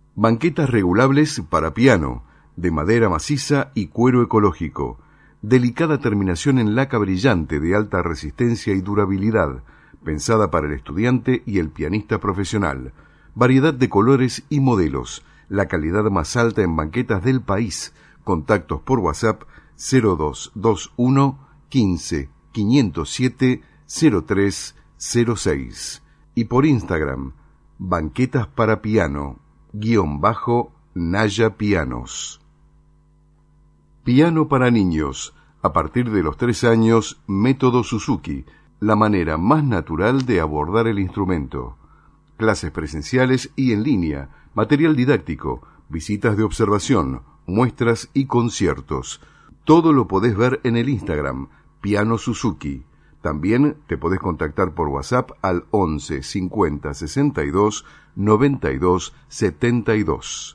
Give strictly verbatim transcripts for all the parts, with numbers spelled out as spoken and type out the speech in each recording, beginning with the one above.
Banquetas regulables para piano, de madera maciza y cuero ecológico. Delicada terminación en laca brillante de alta resistencia y durabilidad, pensada para el estudiante y el pianista profesional. Variedad de colores y modelos, la calidad más alta en banquetas del país. Contactos por WhatsApp cero dos dos uno quince quinientos siete cero tres cero seis y por Instagram banquetas para piano guión bajo Naya Pianos. Piano para niños, a partir de los tres años, método Suzuki, la manera más natural de abordar el instrumento. Clases presenciales y en línea, material didáctico, visitas de observación, muestras y conciertos. Todo lo podés ver en el Instagram, Piano Suzuki. También te podés contactar por WhatsApp al once cincuenta sesenta y dos noventa y dos setenta y dos.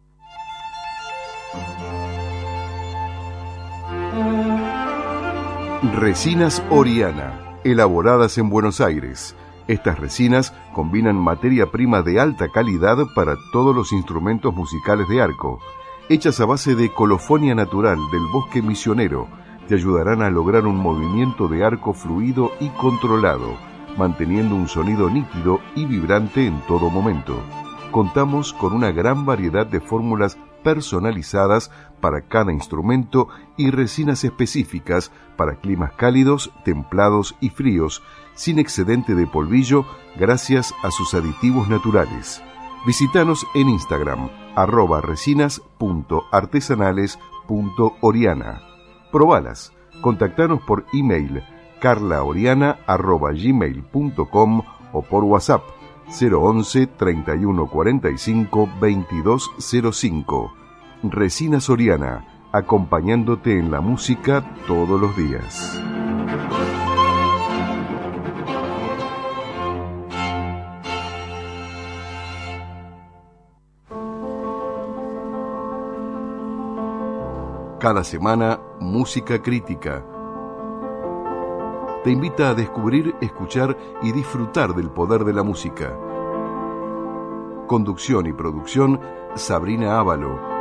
Resinas Oriana, elaboradas en Buenos Aires. Estas resinas combinan materia prima de alta calidad para todos los instrumentos musicales de arco. Hechas a base de colofonia natural del bosque misionero, te ayudarán a lograr un movimiento de arco fluido y controlado, manteniendo un sonido nítido y vibrante en todo momento. Contamos con una gran variedad de fórmulas personalizadas para cada instrumento y resinas específicas para climas cálidos, templados y fríos, sin excedente de polvillo gracias a sus aditivos naturales. Visítanos en Instagram, arroba resinas punto artesanales punto oriana. Probalas. Contactanos por email carlaoriana arroba gmail punto com o por WhatsApp cero once treinta y uno cuarenta y cinco veintidós cero cinco. Resinas Oriana, acompañándote en la música todos los días. Cada semana, Música Crítica. Te invita a descubrir, escuchar y disfrutar del poder de la música. Conducción y producción, Sabrina Ávalo.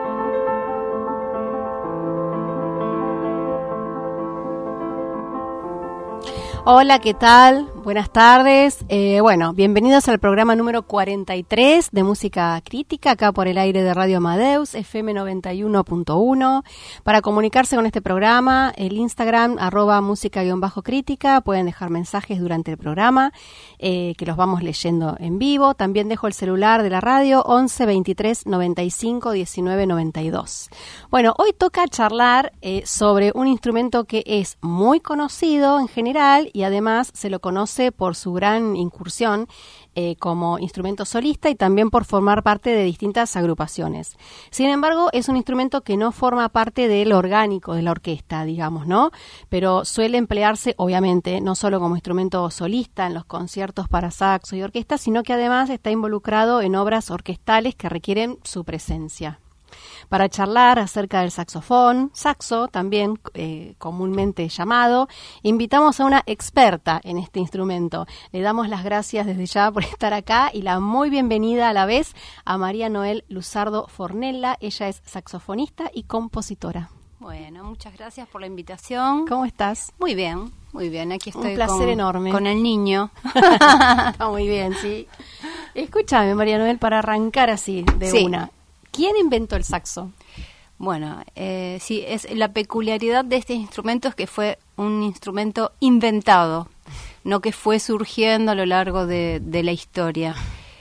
Hola, ¿qué tal? Buenas tardes. Eh, bueno, bienvenidos al programa número cuarenta y tres de Música Crítica, acá por el aire de Radio Amadeus, F M noventa y uno punto uno. Para comunicarse con este programa, el Instagram, arroba música-crítica, pueden dejar mensajes durante el programa, eh, que los vamos leyendo en vivo. También dejo el celular de la radio, once veintitrés noventa y cinco diecinueve noventa y dos. Bueno, hoy toca charlar eh, sobre un instrumento que es muy conocido en general y además se lo conoce por su gran incursión eh, como instrumento solista y también por formar parte de distintas agrupaciones. Sin embargo, es un instrumento que no forma parte del orgánico de la orquesta, digamos, ¿no? Pero suele emplearse, obviamente, no solo como instrumento solista en los conciertos para saxo y orquesta, sino que además está involucrado en obras orquestales que requieren su presencia. Para charlar acerca del saxofón, saxo también eh, comúnmente llamado, invitamos a una experta en este instrumento. Le damos las gracias desde ya por estar acá y la muy bienvenida a la vez a María Noel Luzardo Fornella. Ella es saxofonista y compositora. Bueno, muchas gracias por la invitación. ¿Cómo estás? Muy bien, muy bien. Aquí estoy. Un placer con, enorme. Con el niño. Está muy bien, sí. Escúchame, María Noel, para arrancar así de sí. una. ¿Quién inventó el saxo? Bueno, eh, sí, es la peculiaridad de este instrumento es que fue un instrumento inventado, no que fue surgiendo a lo largo de, de la historia.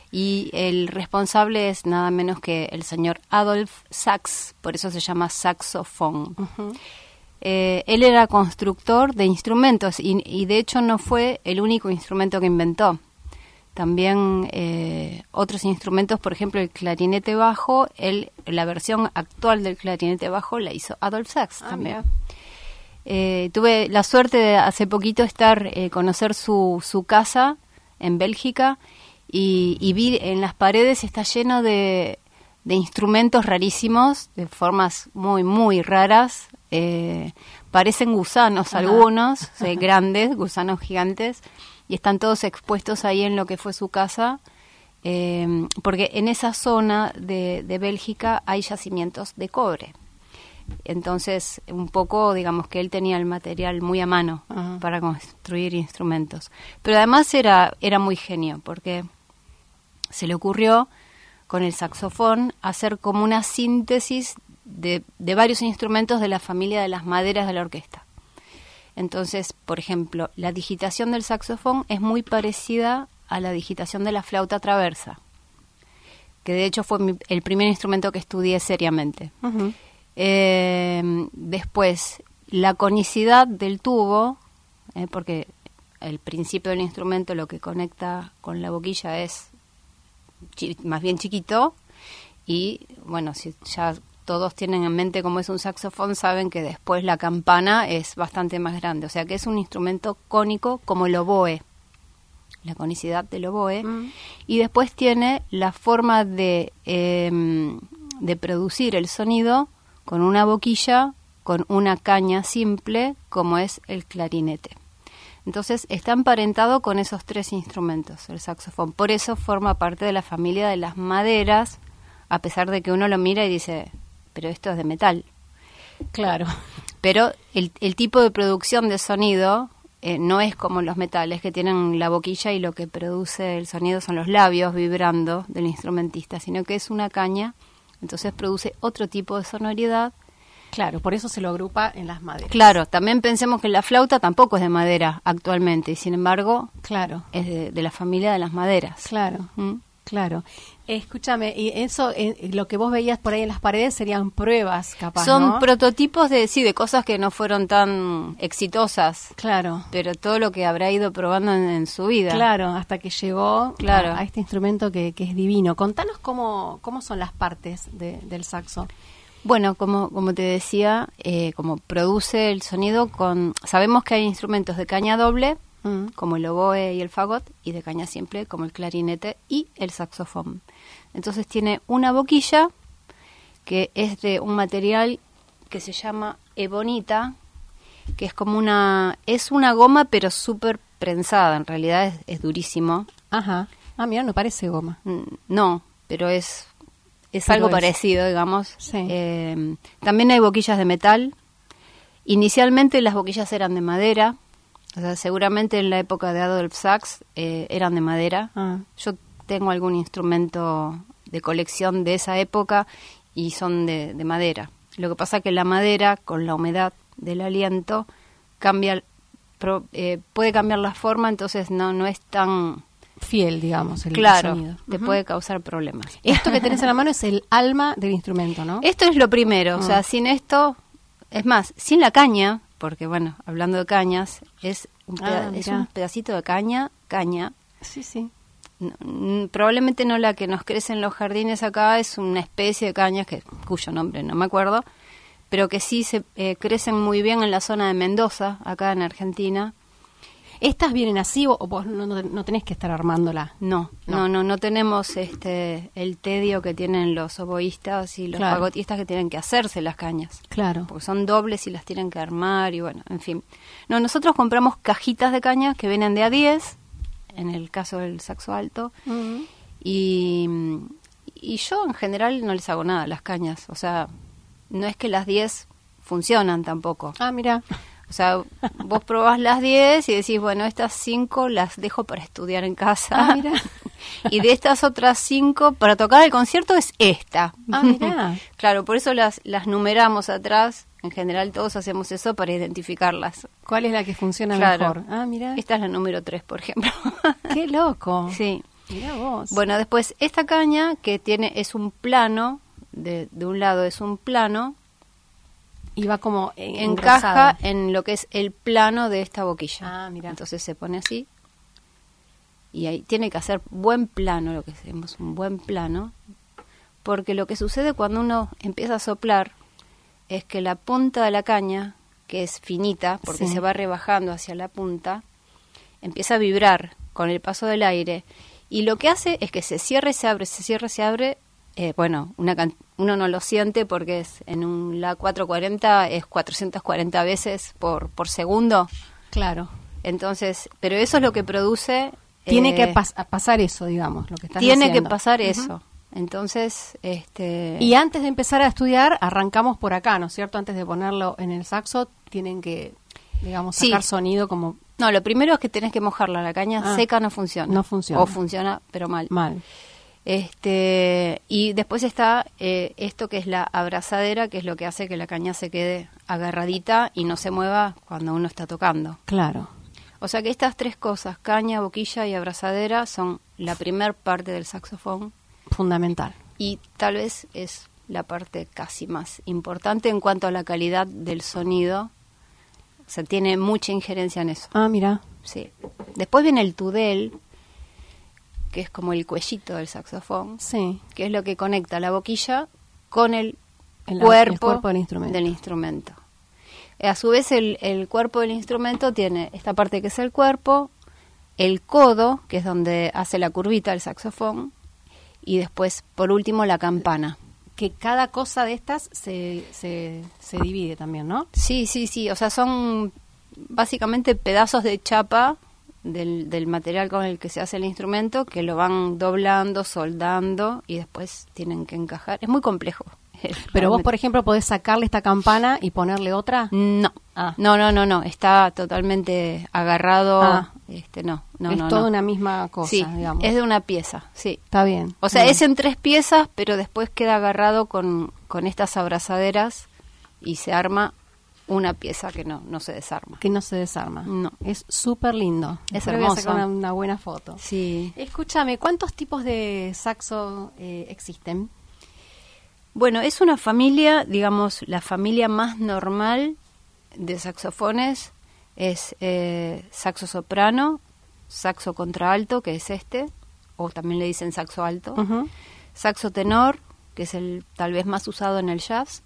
Y el responsable es nada menos que el señor Adolf Sax, por eso se llama saxofón. Uh-huh. Eh, él era constructor de instrumentos y, y de hecho no fue el único instrumento que inventó. También eh, otros instrumentos, por ejemplo, el clarinete bajo, él, la versión actual del clarinete bajo la hizo Adolf Sax ah, también. Eh, tuve la suerte de hace poquito estar, eh, conocer su, su casa en Bélgica y, y vi en las paredes está lleno de, de instrumentos rarísimos, de formas muy, muy raras. Eh, parecen gusanos Ajá. algunos, eh, grandes, gusanos gigantes. Y están todos expuestos ahí en lo que fue su casa. eh, porque en esa zona de, de Bélgica hay yacimientos de cobre. Entonces, un poco, digamos que él tenía el material muy a mano uh-huh. para construir instrumentos. Pero además era, era muy genio, porque se le ocurrió con el saxofón hacer como una síntesis de, de varios instrumentos de la familia de las maderas de la orquesta. Entonces, por ejemplo, la digitación del saxofón es muy parecida a la digitación de la flauta traversa, que de hecho fue mi, el primer instrumento que estudié seriamente. Uh-huh. Eh, después, la conicidad del tubo, eh, porque el principio del instrumento, lo que conecta con la boquilla es chi- más bien chiquito, y bueno, si ya todos tienen en mente cómo es un saxofón, saben que después la campana es bastante más grande, o sea que es un instrumento cónico como el oboe, la conicidad del oboe, mm. y después tiene la forma de, eh, de producir el sonido con una boquilla, con una caña simple, como es el clarinete. Entonces está emparentado con esos tres instrumentos, el saxofón. Por eso forma parte de la familia de las maderas, a pesar de que uno lo mira y dice, pero esto es de metal. Claro. Pero el, el tipo de producción de sonido eh, no es como los metales, que tienen la boquilla y lo que produce el sonido son los labios vibrando del instrumentista, sino que es una caña. Entonces produce otro tipo de sonoridad. Claro, por eso se lo agrupa en las maderas. Claro, también pensemos que la flauta tampoco es de madera actualmente, y sin embargo, claro, es de, de la familia de las maderas. Claro, ¿Mm? claro. Eh, escúchame, y eso, eh, lo que vos veías por ahí en las paredes serían pruebas, capaz, Son ¿no? prototipos de, sí, de cosas que no fueron tan exitosas. Claro. Pero todo lo que habrá ido probando en, en su vida. Claro, hasta que llegó claro. a, a este instrumento que, que es divino. Contanos cómo, cómo son las partes de, del saxo. Bueno, como, como te decía, eh, como produce el sonido con... Sabemos que hay instrumentos de caña doble, mm. como el oboe y el fagot, y de caña simple, como el clarinete y el saxofón. Entonces tiene una boquilla que es de un material que se llama ebonita, que es como una... Es una goma, pero súper prensada, en realidad es, es durísimo. Ajá. Ah, mira, no parece goma. No, pero es... Es Pero algo es. parecido, digamos. Sí. Eh, también hay boquillas de metal. Inicialmente las boquillas eran de madera. O sea, seguramente en la época de Adolphe Sax eh, eran de madera. Ah. Yo tengo algún instrumento de colección de esa época y son de, de madera. Lo que pasa es que la madera, con la humedad del aliento, cambia, pro, eh, puede cambiar la forma, entonces no, no es tan... fiel, digamos, el claro, sonido. te uh-huh. puede causar problemas. Esto que tenés en la mano es el alma del instrumento, ¿no? Esto es lo primero, uh-huh. o sea, sin esto, es más, sin la caña, porque bueno, hablando de cañas, es un, peda- ah, es un pedacito de caña, caña. Sí, sí. No, n- probablemente no la que nos crece en los jardines acá, es una especie de cañas que cuyo nombre no me acuerdo, pero que sí se eh, crecen muy bien en la zona de Mendoza, acá en Argentina. ¿Estas vienen así o vos no, no, no tenés que estar armándola? No, no, no, no, no tenemos este el tedio que tienen los oboístas y los claro. fagotistas que tienen que hacerse las cañas. Claro. Porque son dobles y las tienen que armar y bueno, en fin. No, nosotros compramos cajitas de cañas que vienen de a diez, en el caso del saxo alto, uh-huh. y, y yo en general no les hago nada a las cañas. O sea, no es que las diez funcionan tampoco. Ah, mira. O sea, vos probás las diez y decís, bueno, estas cinco las dejo para estudiar en casa. Ah, mira. Y de estas otras cinco, para tocar el concierto es esta. Ah, mira. Claro, por eso las, las numeramos atrás. En general todos hacemos eso para identificarlas. ¿Cuál es la que funciona claro. mejor? Ah, mira. Esta es la número tres, por ejemplo. ¡Qué loco! Sí. Mirá vos. Bueno, después esta caña que tiene es un plano, de, de un lado es un plano, y va como en, encaja en lo que es el plano de esta boquilla. Ah, mira. Entonces se pone así y ahí tiene que hacer buen plano, lo que decimos un buen plano, porque lo que sucede cuando uno empieza a soplar es que la punta de la caña, que es finita, porque sí. se va rebajando hacia la punta, empieza a vibrar con el paso del aire y lo que hace es que se cierra y se abre, se cierra y se abre. Eh, bueno, una can- uno no lo siente porque es en un La cuatrocientos cuarenta es cuatrocientas cuarenta veces por, por segundo. Claro. Entonces, pero eso es lo que produce Tiene eh, que pas pasar eso, digamos, lo que estás Tiene diciendo. que pasar Uh-huh. eso. Entonces, este... Y antes de empezar a estudiar, arrancamos por acá, ¿no es cierto? Antes de ponerlo en el saxo, tienen que, digamos, sacar Sí. sonido como... No, lo primero es que tenés que mojarla. La caña Ah, seca no funciona. no funciona. O funciona, pero mal. Mal. Este, y después está eh, esto que es la abrazadera, que es lo que hace que la caña se quede agarradita y no se mueva cuando uno está tocando. Claro. O sea que estas tres cosas, caña, boquilla y abrazadera, son la primer parte del saxofón Fundamental. y tal vez es la parte casi más importante en cuanto a la calidad del sonido. O sea, tiene mucha injerencia en eso. Ah, mira. Sí. Después viene el tudel, que es como el cuellito del saxofón, Sí. que es lo que conecta la boquilla con el, El, cuerpo, el cuerpo del instrumento. del instrumento. A su vez, el, el cuerpo del instrumento tiene esta parte que es el cuerpo, el codo, que es donde hace la curvita el saxofón, y después, por último, la campana. Que cada cosa de estas se, se, se divide también, ¿no? Sí, sí, sí. O sea, son básicamente pedazos de chapa del, del material con el que se hace el instrumento, que lo van doblando, soldando y después tienen que encajar. Es muy complejo. Pero vos, por ejemplo, podés sacarle esta campana y ponerle otra. No, Ah. no, no, no, no. Está totalmente agarrado. Ah. Este, no, no, es no. toda no. una misma cosa, Sí, digamos. es de una pieza, sí. Está bien. O sea, Bien. es en tres piezas, pero después queda agarrado con, con estas abrazaderas y se arma una pieza que no, no se desarma. Que no se desarma. No. Es súper lindo. Es Después voy a sacar hermoso. una, una buena foto. Sí. Escúchame, ¿cuántos tipos de saxo eh, existen? Bueno, es una familia, digamos, la familia más normal de saxofones es eh, saxo soprano, saxo contralto, que es este, o también le dicen saxo alto, Ujú. saxo tenor, que es el tal vez más usado en el jazz,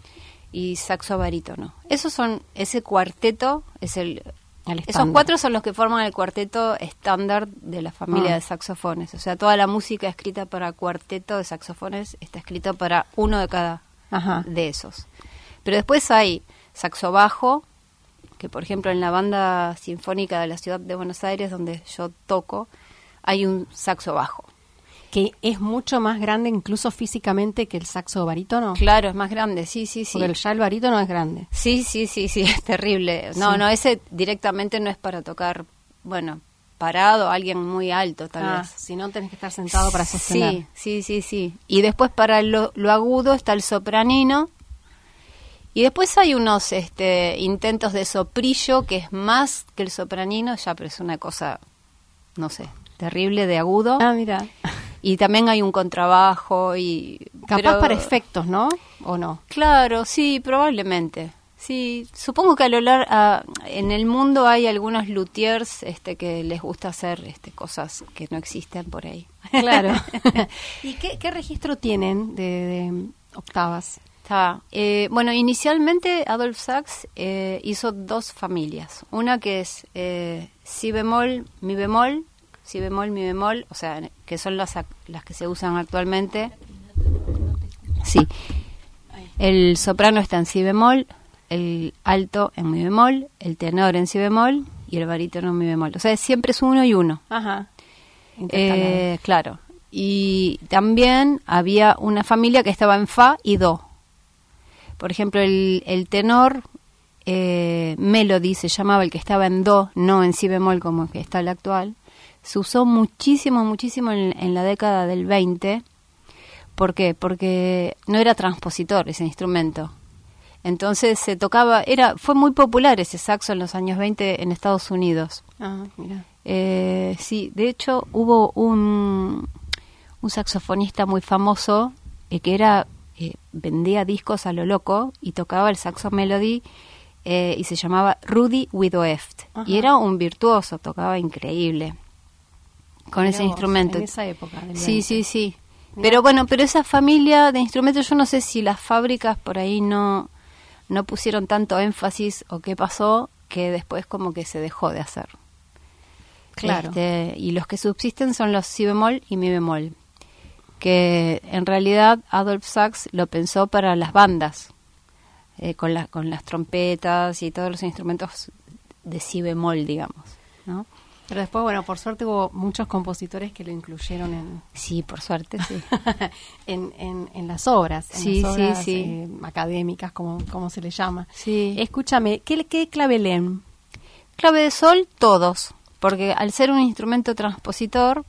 y saxo barítono. Esos son, ese cuarteto es el... El Esos estándar. cuatro son los que forman el cuarteto estándar de la familia Ah. de saxofones. O sea, toda la música escrita para cuarteto de saxofones está escrita para uno de cada Ajá. de esos. Pero después hay saxo bajo, que por ejemplo en la banda sinfónica de la ciudad de Buenos Aires, donde yo toco, hay un saxo bajo. Que es mucho más grande incluso físicamente que el saxo barítono. Claro, es más grande, sí, sí, sí. Porque el, ya el barítono es grande. Sí, sí, sí, sí, es terrible. No, Sí. no, ese directamente no es para tocar, bueno, parado, alguien muy alto tal Ah, vez. si no tenés que estar sentado para sostener. Sí, sí, sí, sí. Y después para lo, lo agudo está el sopranino. Y después hay unos este, intentos de soprillo, que es más que el sopranino, ya, pero es una cosa, no sé, terrible de agudo. Ah, mira. Y también hay un contrabajo y... Capaz pero- para efectos, ¿no? ¿O no? Claro, sí, probablemente. Sí, supongo que a lo lar- a- en el mundo hay algunos luthiers este, que les gusta hacer este, cosas que no existen por ahí. Claro. ¿Y qué, qué registro tienen de, de octavas? Está. Eh, bueno, inicialmente Adolphe Sax eh, hizo dos familias. Una que es eh, si bemol, mi bemol, si bemol, mi bemol, o sea, que son las, ac- las que se usan actualmente. Sí. El soprano está en si bemol, el alto en mi bemol, el tenor en si bemol y el barítono en mi bemol. O sea, siempre es uno y uno. Ajá. Intercalado. Eh, claro. Y también había una familia que estaba en fa y do. Por ejemplo, el, el tenor eh, melody se llamaba, el que estaba en do, no en si bemol como que está el actual. Se usó muchísimo, muchísimo en, en la década del veinte. ¿Por qué? Porque no era transpositor ese instrumento. Entonces se tocaba, era fue muy popular ese saxo en los años veinte en Estados Unidos. Ah, mira. Eh, sí, de hecho hubo un, un saxofonista muy famoso eh, que era eh, vendía discos a lo loco y tocaba el saxo melody eh, y se llamaba Rudy Widoeft. Ajá. Y era un virtuoso, tocaba increíble con Mirá ese vos, instrumento. en esa época del Sí, veinte. sí, sí. Mirá. Pero bueno, pero esa familia de instrumentos, yo no sé si las fábricas por ahí no, no pusieron tanto énfasis o qué pasó, que después como que se dejó de hacer. Claro. Este, y los que subsisten son los si bemol y mi bemol, que en realidad Adolphe Sax lo pensó para las bandas, eh, con, la, con las trompetas y todos los instrumentos de si bemol, digamos, ¿no? Pero después, bueno, por suerte hubo muchos compositores que lo incluyeron en... Sí, por suerte, sí. en, en, en las obras, en sí, las obras sí, sí. Eh, académicas, como, como se le llama. Sí. Escúchame, ¿qué, qué clave leen? Clave de sol, todos, porque al ser un instrumento transpositor,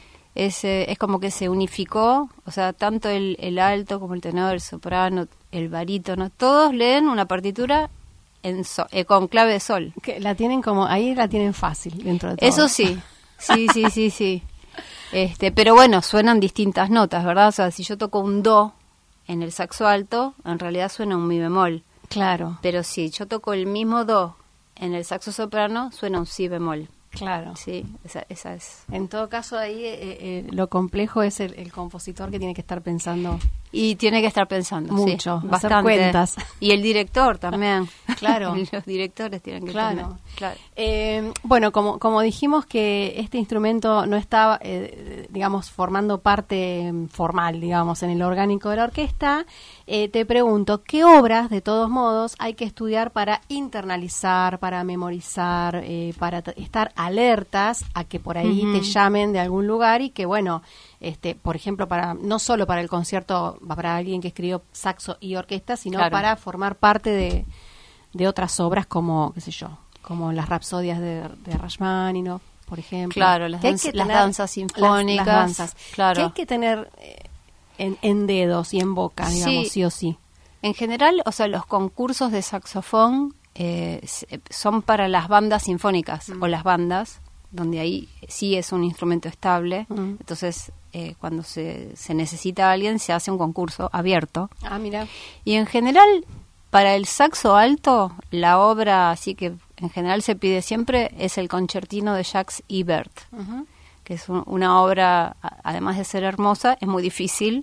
es, eh, es como que se unificó, o sea, tanto el, el alto como el tenor, el soprano, el barítono, todos leen una partitura en so, eh, con clave de sol. Que la tienen como, ahí la tienen fácil dentro de todo. Eso sí, sí, sí, sí, sí. Este, pero bueno, suenan distintas notas, ¿verdad? O sea, si yo toco un do en el saxo alto, en realidad suena un mi bemol. Claro. Pero si yo toco el mismo do en el saxo soprano, suena un si bemol. Claro. Sí, esa, esa es. En todo caso, ahí eh, eh, lo complejo es el, el compositor que tiene que estar pensando. Y tiene que estar pensando mucho, sí, hacer bastante. Cuentas. Y el director también. Claro. Los directores tienen que claro. tener. Claro. Eh, bueno, como, como dijimos que este instrumento no estaba, eh, digamos, formando parte formal, digamos, en el orgánico de la orquesta, eh, te pregunto, ¿qué obras, de todos modos, hay que estudiar para internalizar, para memorizar, eh, para t- estar alertas a que por ahí uh-huh. te llamen de algún lugar y que, bueno, este, por ejemplo, para no solo para el concierto, para alguien que escribió saxo y orquesta, sino claro. para formar parte de, de otras obras como, qué sé yo, como las rapsodias de, de Rachmaninoff, por ejemplo. Claro, las, danz- las danzas sinfónicas. Las, las danzas. Claro. Que hay que tener eh, en, en dedos y en boca, digamos, sí, sí o sí. En general, o sea, los concursos de saxofón eh, son para las bandas sinfónicas mm. o las bandas, donde ahí sí es un instrumento estable. Mm. Entonces, eh, cuando se, se necesita a alguien, se hace un concurso abierto. Ah, mira. Y en general, para el saxo alto, la obra, así que en general se pide siempre, es el concertino de Jacques Ibert, uh-huh. que es un, una obra, además de ser hermosa, es muy difícil.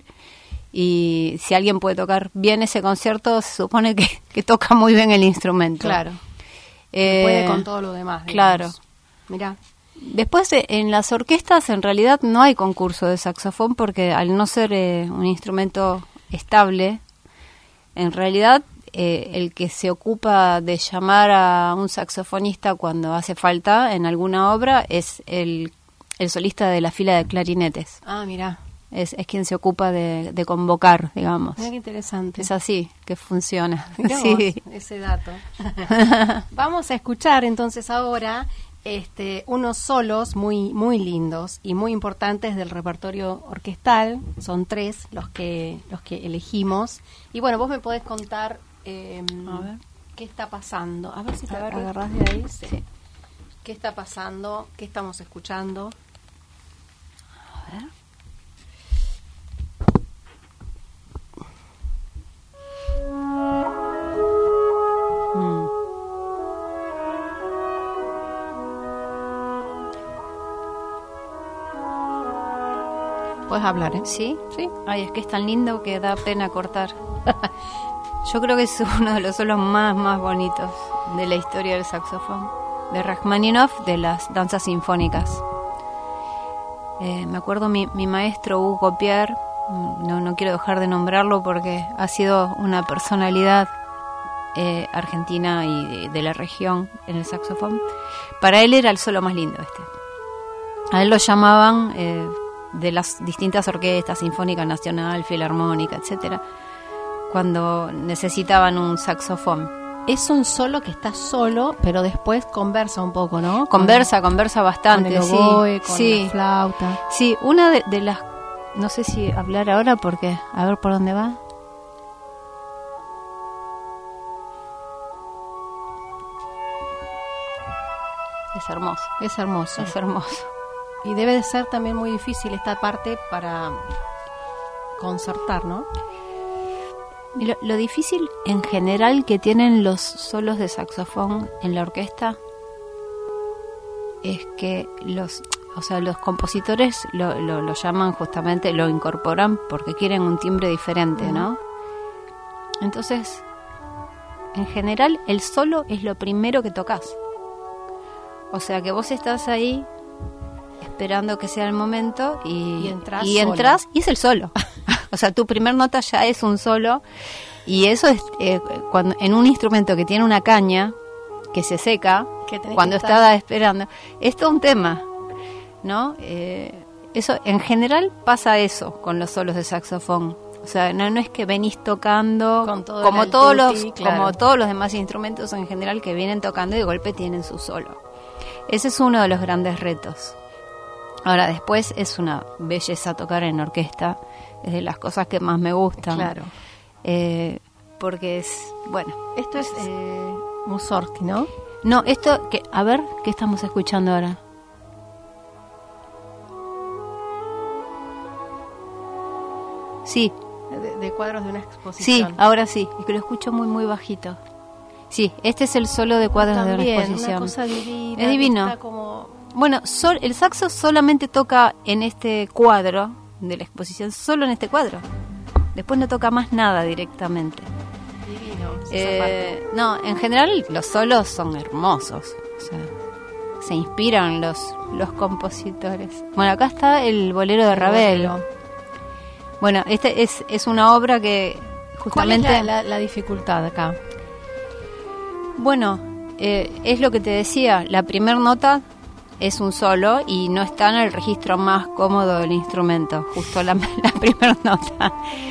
Y si alguien puede tocar bien ese concierto, se supone que, que toca muy bien el instrumento. Claro. Eh, puede con todo lo demás. Digamos. Claro. Mirá. Después, eh, en las orquestas, en realidad no hay concurso de saxofón porque al no ser eh, un instrumento estable, en realidad eh, el que se ocupa de llamar a un saxofonista cuando hace falta en alguna obra es el, el solista de la fila de clarinetes. Ah, mirá. Es, es quien se ocupa de, de convocar, digamos. Mira qué interesante. Es así que funciona. Mirá sí. vos, ese dato. Vamos a escuchar entonces ahora este, unos solos muy muy lindos y muy importantes del repertorio orquestal. Son tres los que los que elegimos. Y bueno, vos me podés contar eh, a ver. qué está pasando. A ver si te a ver, agarrás de ahí. Sí. Sí. ¿Qué está pasando? ¿Qué estamos escuchando? A ver. Mm. Puedes hablar, ¿eh? ¿Sí? Sí. Ay, es que es tan lindo que da pena cortar. Yo creo que es uno de los solos más, más bonitos de la historia del saxofón. De Rachmaninoff, de las danzas sinfónicas. Eh, me acuerdo mi, mi maestro Hugo Pierre, no, no quiero dejar de nombrarlo porque ha sido una personalidad eh, argentina y de, de la región en el saxofón. Para él era el solo más lindo este. A él lo llamaban eh, de las distintas orquestas, Sinfónica Nacional, Filarmónica, etcétera, cuando necesitaban un saxofón. Es un solo que está solo, pero después conversa un poco, ¿no? Conversa, con, conversa bastante, con el oboe, sí. con sí. la flauta. Sí, una de, de las... No sé si hablar ahora porque... A ver por dónde va. Es hermoso. Es hermoso. Es hermoso. Y debe de ser también muy difícil esta parte para concertar, ¿no? Lo, lo difícil en general que tienen los solos de saxofón en la orquesta es que los, o sea, los compositores lo, lo, lo llaman justamente, lo incorporan porque quieren un timbre diferente, ¿no? Entonces, en general, el solo es lo primero que tocas. O sea, que vos estás ahí esperando que sea el momento y, y entras, y, entras y es el solo. O sea, tu primer nota ya es un solo y eso es eh, cuando en un instrumento que tiene una caña, que se seca que cuando que estaba esperando. Es todo un tema, ¿no? Eh, eso, en general pasa eso con los solos de saxofón. O sea, no, no es que venís tocando con todo como todos tutti, los claro. como todos los demás instrumentos en general que vienen tocando y de golpe tienen su solo. Ese es uno de los grandes retos. Ahora, después es una belleza tocar en orquesta, es de las cosas que más me gustan. Claro. Eh, porque es, bueno... Esto es eh, Mussorgsky, ¿no? No, esto, que a ver, ¿qué estamos escuchando ahora? Sí. De, de cuadros de una exposición. Sí, ahora sí, es que lo escucho muy, muy bajito. Sí, este es el solo de cuadros También, de una exposición. una cosa divina. Es divino. Está como... Bueno, sol, el saxo solamente toca en este cuadro de la exposición, solo en este cuadro. Después no toca más nada directamente. Divino. Eh, no, en general los solos son hermosos. O sea, se inspiran los, los compositores. Bueno, acá está el bolero de Ravel. Bolero. Bueno, este es, es una obra que justamente... ¿Cuál es la, la, la dificultad acá? Bueno, eh, es lo que te decía, la primera nota es un solo y no está en el registro más cómodo del instrumento, justo la, la primera nota.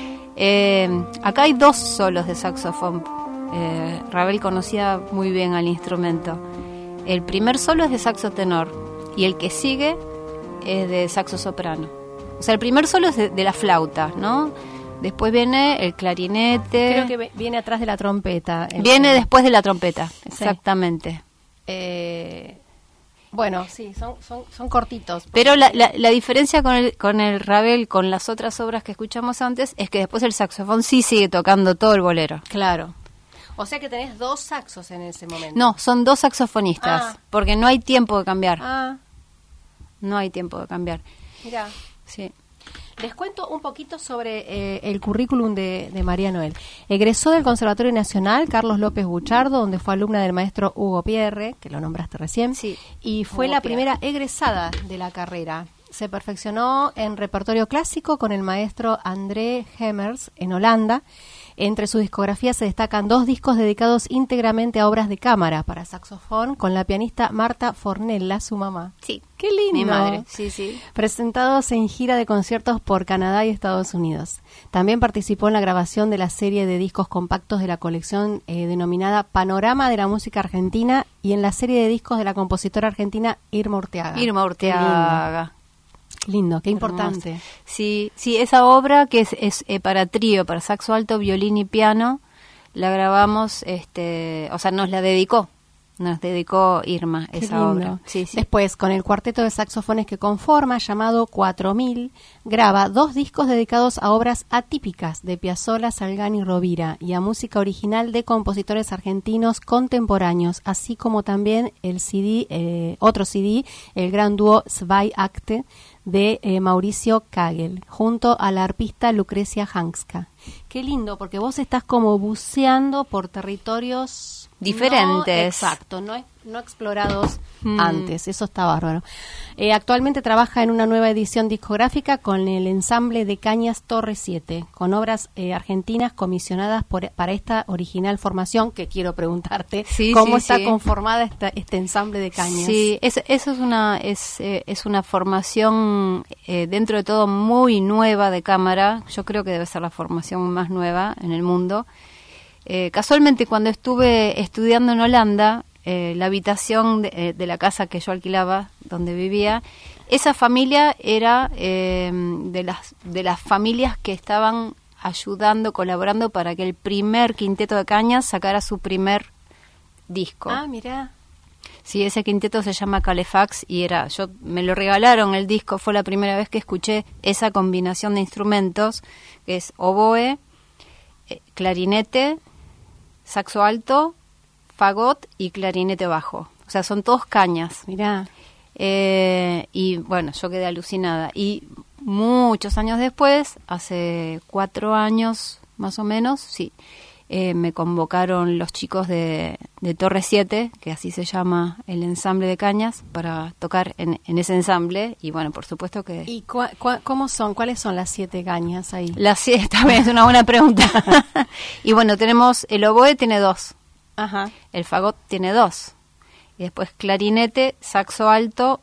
Eh, acá hay dos solos de saxofón. Eh, Ravel conocía muy bien al instrumento. El primer solo es de saxo tenor y el que sigue es de saxo soprano. O sea, el primer solo es de, de la flauta, ¿no? Después viene el clarinete. Creo que viene atrás de la trompeta. Viene después de la trompeta, exactamente. Sí. Eh, bueno, sí, son, son, son cortitos. Pero la, la, la diferencia con el, con el Ravel, con las otras obras que escuchamos antes, es que después el saxofón sí sigue tocando todo el bolero. Claro. O sea que tenés dos saxos en ese momento. No, son dos saxofonistas, Ah. porque no hay tiempo de cambiar. Ah, No hay tiempo de cambiar. mira. Sí. Les cuento un poquito sobre eh, el currículum de, de María Noel. Egresó del Conservatorio Nacional Carlos López Buchardo, donde fue alumna del maestro Hugo Pierre, que lo nombraste recién, Sí, y fue Hugo la Pierre. primera egresada de la carrera. Se perfeccionó en repertorio clásico con el maestro André Hemmers en Holanda. Entre su discografía se destacan dos discos dedicados íntegramente a obras de cámara para saxofón con la pianista Marta Fornella, su mamá. Sí. ¡Qué lindo! Mi madre, sí, sí. Presentados en gira de conciertos por Canadá y Estados Unidos. También participó en la grabación de la serie de discos compactos de la colección eh, denominada Panorama de la Música Argentina y en la serie de discos de la compositora argentina Irma Urteaga. Irma Urteaga. Qué lindo, qué Hermoso. importante. Sí, sí, esa obra que es, es eh, para trío, para saxo alto, violín y piano, la grabamos, este, o sea, nos la dedicó, nos dedicó Irma Qué esa lindo. obra. Sí, sí. Después, con el cuarteto de saxofones que conforma, llamado cuatro mil, graba dos discos dedicados a obras atípicas de Piazzolla, Salgani y Rovira y a música original de compositores argentinos contemporáneos, así como también el C D, eh, otro C D, el gran dúo Zwei Akte, de eh, Mauricio Kagel, junto a la arpista Lucrecia Hanska. Qué lindo, porque vos estás como buceando por territorios Diferentes. No, exacto, no, no explorados Mm. antes, eso está bárbaro. Eh, actualmente trabaja en una nueva edición discográfica con el ensamble de Cañas Torre siete, con obras eh, argentinas comisionadas por, para esta original formación, que quiero preguntarte, Sí, ¿cómo sí, está sí. conformada esta, este ensamble de Cañas? Sí, es, eso es una es, eh, es una formación eh, dentro de todo muy nueva de cámara. Yo creo que debe ser la formación más nueva en el mundo. Eh, casualmente cuando estuve estudiando en Holanda, eh, la habitación de, eh, de la casa que yo alquilaba, donde vivía, esa familia era eh, de las de las familias que estaban ayudando, colaborando para que el primer quinteto de Cañas sacara su primer disco. Ah, mirá. Sí, ese quinteto se llama Calefax y era, yo me lo regalaron el disco, fue la primera vez que escuché esa combinación de instrumentos, que es oboe, eh, clarinete, saxo alto, fagot y clarinete bajo. O sea, son todos cañas. Mirá. Eh, y bueno, yo quedé alucinada. Y muchos años después, hace cuatro años más o menos, sí, eh, me convocaron los chicos de, de Torre siete, que así se llama el ensamble de cañas, para tocar en, en ese ensamble. Y bueno, por supuesto que... ¿Y cua, cua, cómo son? ¿Cuáles son las siete cañas ahí? La siete también es una buena pregunta. Y bueno, tenemos, el oboe tiene dos. Ajá. El fagot tiene dos. y después clarinete, saxo alto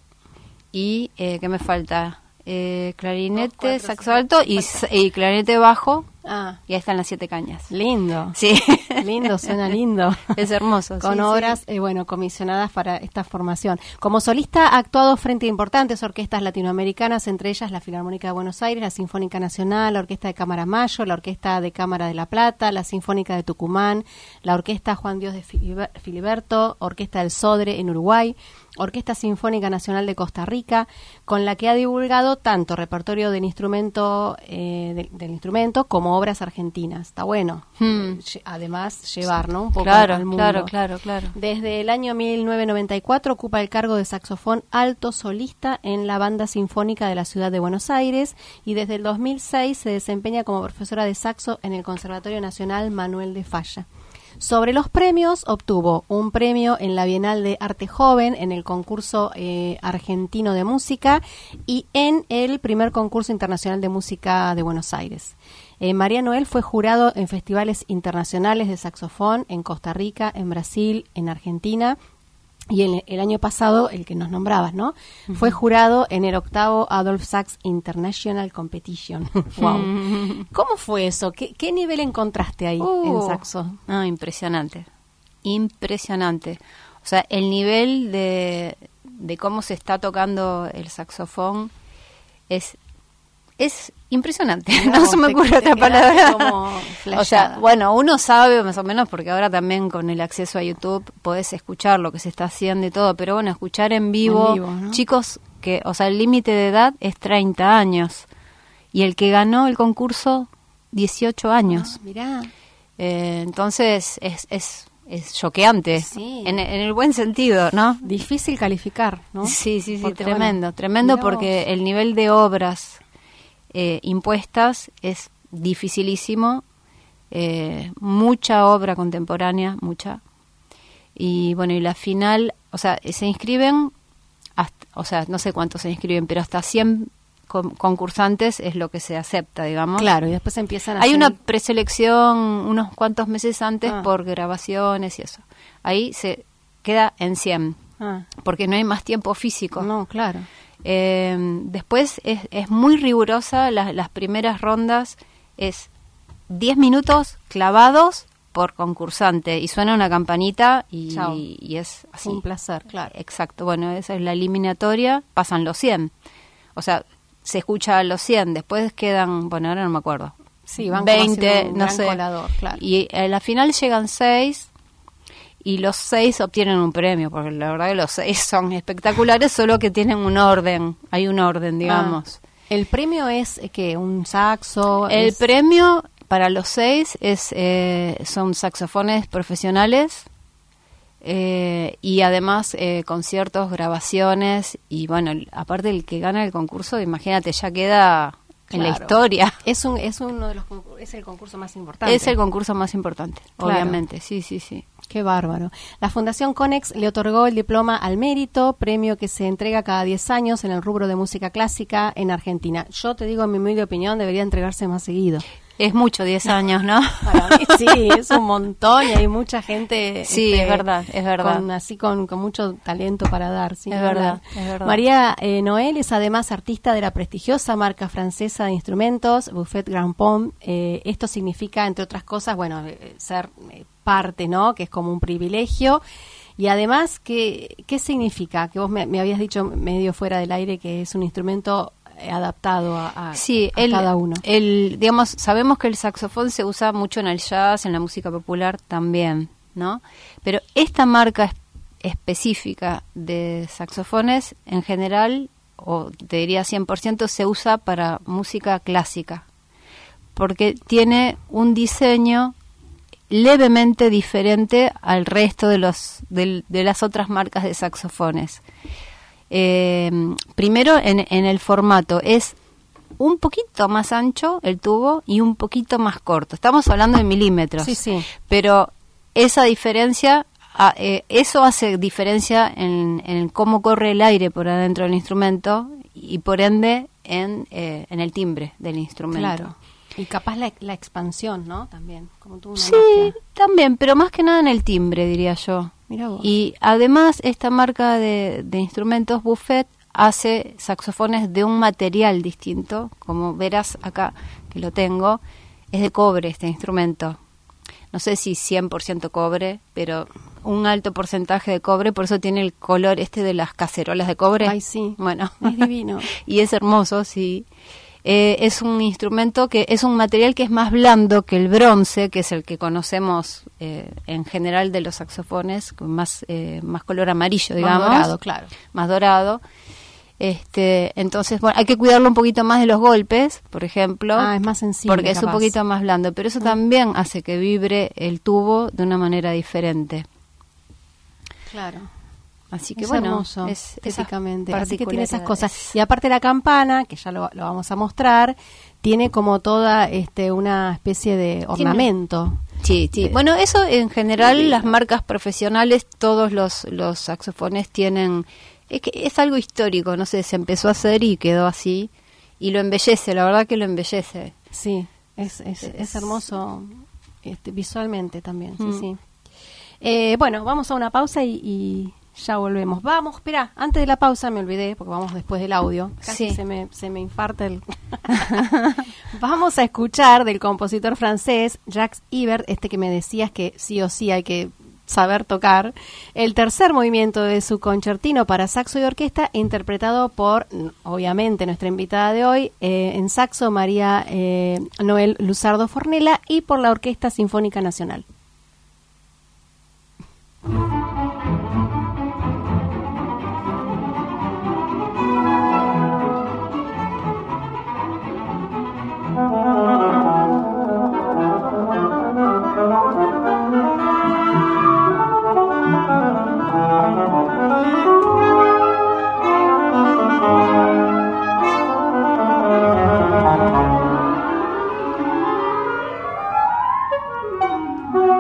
y, eh, ¿qué me falta? Eh, clarinete, Dos, cuatro, saxo cinco, alto y, y clarinete bajo. Ah. Y ahí están las siete cañas. Lindo. Sí. Lindo, suena lindo. Es hermoso. Con sí, obras, sí. Eh, bueno, comisionadas para esta formación. Como solista ha actuado frente a importantes orquestas latinoamericanas, entre ellas la Filarmónica de Buenos Aires, la Sinfónica Nacional, la Orquesta de Cámara Mayo, la Orquesta de Cámara de La Plata, la Sinfónica de Tucumán, la Orquesta Juan Dios de Filiberto, Orquesta del Sodre en Uruguay, Orquesta Sinfónica Nacional de Costa Rica, con la que ha divulgado tanto repertorio del instrumento, eh, de, del instrumento como obras argentinas. Está bueno. Hmm. Además, llevar, ¿no? Un poco claro, al mundo. Claro, claro, claro. Desde el año mil novecientos noventa y cuatro ocupa el cargo de saxofón alto solista en la Banda Sinfónica de la Ciudad de Buenos Aires y desde el dos mil seis se desempeña como profesora de saxo en el Conservatorio Nacional Manuel de Falla. Sobre los premios, obtuvo un premio en la Bienal de Arte Joven, en el concurso eh, argentino de música y en el primer concurso internacional de música de Buenos Aires. Eh, María Noel fue jurado en festivales internacionales de saxofón en Costa Rica, en Brasil, en Argentina. Y el, el año pasado, el que nos nombrabas, ¿no? Uh-huh. Fue jurado en el octavo Adolph Sax International Competition. Wow. Uh-huh. ¿Cómo fue eso? ¿Qué, qué nivel encontraste ahí uh, en saxo? Ah, impresionante. Impresionante. O sea, el nivel de, de cómo se está tocando el saxofón es es impresionante. No, no se me ocurre otra palabra. O sea, bueno, uno sabe más o menos porque ahora también con el acceso a YouTube podés escuchar lo que se está haciendo y todo, pero bueno, escuchar en vivo, en vivo, ¿no? Chicos que, o sea, el límite de edad es treinta años y el que ganó el concurso dieciocho años. Ah, mirá. Eh, entonces es es es choqueante, sí. en, en el buen sentido, ¿no? Difícil calificar, ¿no? Sí, sí, sí, porque, tremendo, bueno, tremendo porque el nivel de obras Eh, impuestas es dificilísimo, eh, mucha obra contemporánea, mucha, y bueno, y la final, o sea, se inscriben, hasta, o sea, no sé cuántos se inscriben, pero hasta cien con, concursantes es lo que se acepta, digamos. Claro, y después empiezan a Hay hacer... una preselección unos cuantos meses antes ah. por grabaciones y eso. Ahí se queda en cien, ah. porque no hay más tiempo físico. No, claro. Eh, después es, es muy rigurosa, la, las primeras rondas es diez minutos clavados por concursante y suena una campanita y, y, y es así. Un placer, claro. Exacto, bueno, esa es la eliminatoria, pasan los cien. O sea, se escucha a los cien, después quedan, bueno, ahora no me acuerdo. Sí, van veinte, un no gran sé. Colador, claro. Y a la final llegan seis. Y los seis obtienen un premio, porque la verdad que los seis son espectaculares, solo que tienen un orden, hay un orden, digamos. Ah, ¿el premio es qué? ¿Un saxo? El es... premio para los seis es eh, son saxofones profesionales eh, y además eh, conciertos, grabaciones y bueno, aparte el que gana el concurso, imagínate, ya queda... en claro. la historia. Es un es uno de los es el concurso más importante. Es el concurso más importante, claro. Obviamente. Sí, sí, sí. Qué bárbaro. La Fundación Conex le otorgó el diploma al mérito, premio que se entrega cada diez años en el rubro de música clásica en Argentina. Yo te digo, en mi humilde opinión, debería entregarse más seguido. Es mucho, diez años, ¿no? Para mí sí, es un montón y hay mucha gente. Sí, este, es verdad, es verdad. Con, así con, con mucho talento para dar. ¿Sí? Es verdad, es verdad. María eh, Noel es además artista de la prestigiosa marca francesa de instrumentos, Buffet Grand Pomme. Eh, esto significa, entre otras cosas, bueno, eh, ser eh, parte, ¿no? Que es como un privilegio. Y además, ¿qué, qué significa? Que vos me, me habías dicho medio fuera del aire que es un instrumento adaptado a, a, sí, a el, cada uno. El, digamos, sabemos que el saxofón se usa mucho en el jazz, en la música popular también, ¿no? Pero esta marca es, específica de saxofones, en general, o te diría cien por ciento, se usa para música clásica, porque tiene un diseño levemente diferente al resto de los de, de las otras marcas de saxofones. Eh, primero en, en el formato es un poquito más ancho el tubo y un poquito más corto. Estamos hablando de milímetros, sí, sí. Pero esa diferencia, eh, eso hace diferencia en, en cómo corre el aire por adentro del instrumento y por ende en, eh, en el timbre del instrumento. Claro. Y capaz la, la expansión, ¿no? También, como tú una sí, mezcla. También, pero más que nada en el timbre, diría yo. Mirá vos. Y además esta marca de, de instrumentos Buffet hace saxofones de un material distinto, como verás acá que lo tengo, es de cobre este instrumento. No sé si cien por ciento cobre, pero un alto porcentaje de cobre, por eso tiene el color este de las cacerolas de cobre. Ay, sí. Bueno, es divino. Y es hermoso, sí. Eh, es un instrumento que es un material que es más blando que el bronce, que es el que conocemos eh, en general de los saxofones, con más, eh, más color amarillo, digamos. Más dorado, claro. Más dorado. Este, entonces, bueno, hay que cuidarlo un poquito más de los golpes, por ejemplo. Ah, es más sensible, porque es capaz. un poquito más blando, pero eso Ah. también hace que vibre el tubo de una manera diferente. Claro. Así que Es bueno, hermoso, es estéticamente. esas Así que tiene esas particularidades. cosas. Y aparte la campana, que ya lo, lo vamos a mostrar, tiene como toda este una especie de ornamento. Sí, sí. Eh, Bueno, eso en general, lindo. las marcas profesionales, todos los, los saxofones tienen... Es que es algo histórico, no sé, se empezó a hacer y quedó así. Y lo embellece, la verdad que lo embellece. Sí, es, es, Es- es hermoso este, visualmente también, sí, Mm. sí. Eh, bueno, vamos a una pausa y, y ya volvemos. Vamos, espera, antes de la pausa me olvidé, porque vamos después del audio. Casi Sí. se me, se me infarta el... Vamos a escuchar del compositor francés Jacques Ibert, este que me decías que sí o sí hay que saber tocar, el tercer movimiento de su concertino para saxo y orquesta, interpretado por, obviamente, nuestra invitada de hoy, eh, en saxo María eh, Noel Luzardo Fornella, y por la Orquesta Sinfónica Nacional. Thank you.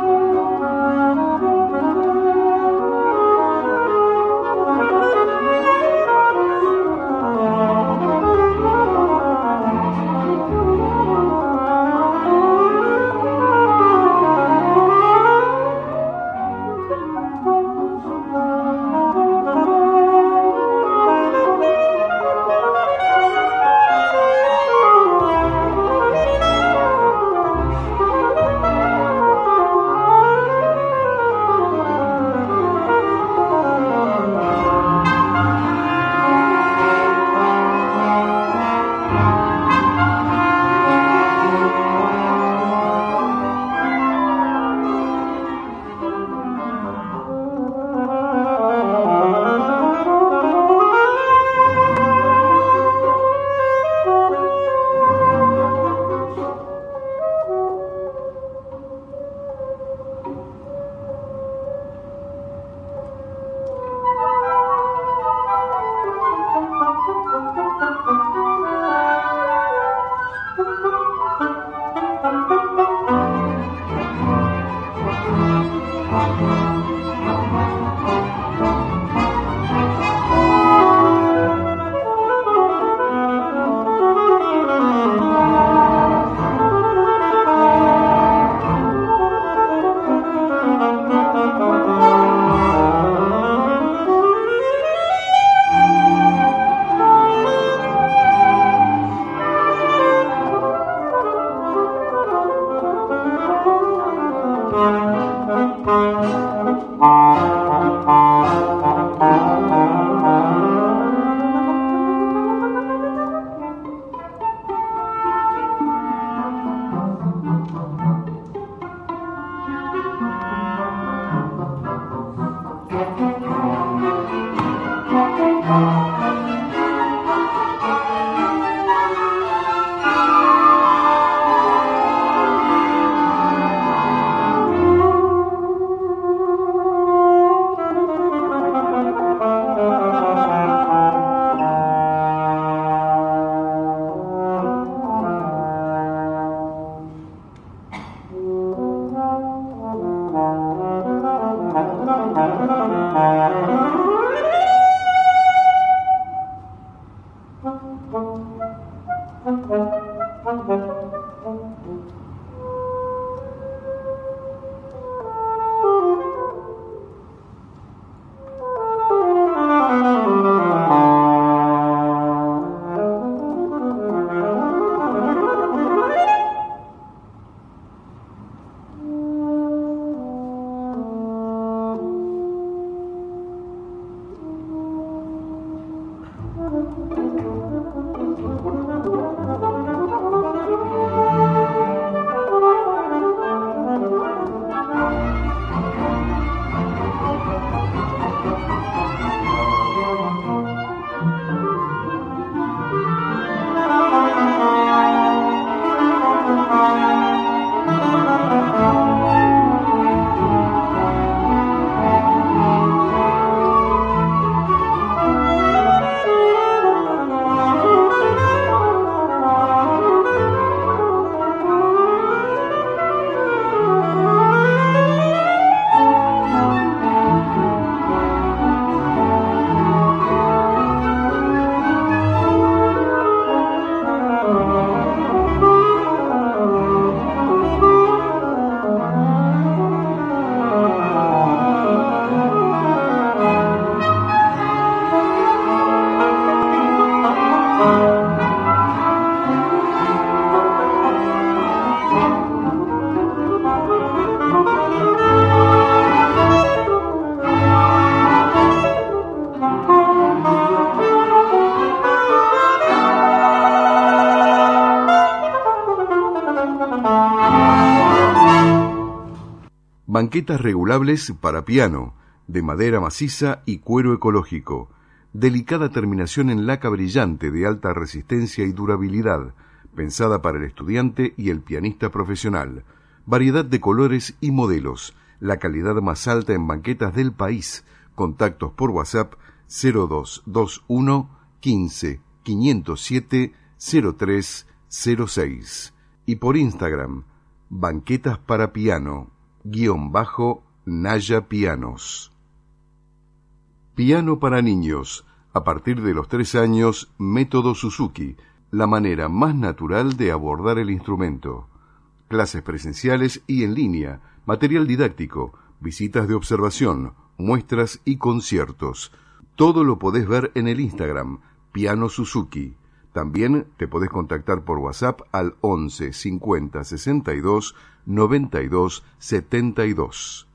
Banquetas regulables para piano, de madera maciza y cuero ecológico. Delicada terminación en laca brillante de alta resistencia y durabilidad, pensada para el estudiante y el pianista profesional. Variedad de colores y modelos. La calidad más alta en banquetas del país. Contactos por WhatsApp cero dos dos uno quince quinientos siete cero tres cero seis y por Instagram banquetas para piano guión bajo Naya Pianos. Piano para niños. A partir de los tres años, método Suzuki, la manera más natural de abordar el instrumento. Clases presenciales y en línea, material didáctico, visitas de observación, muestras y conciertos. Todo lo podés ver en el Instagram, Piano Suzuki. También te podés contactar por WhatsApp al once cincuenta sesenta y dos noventa y dos setenta y dos.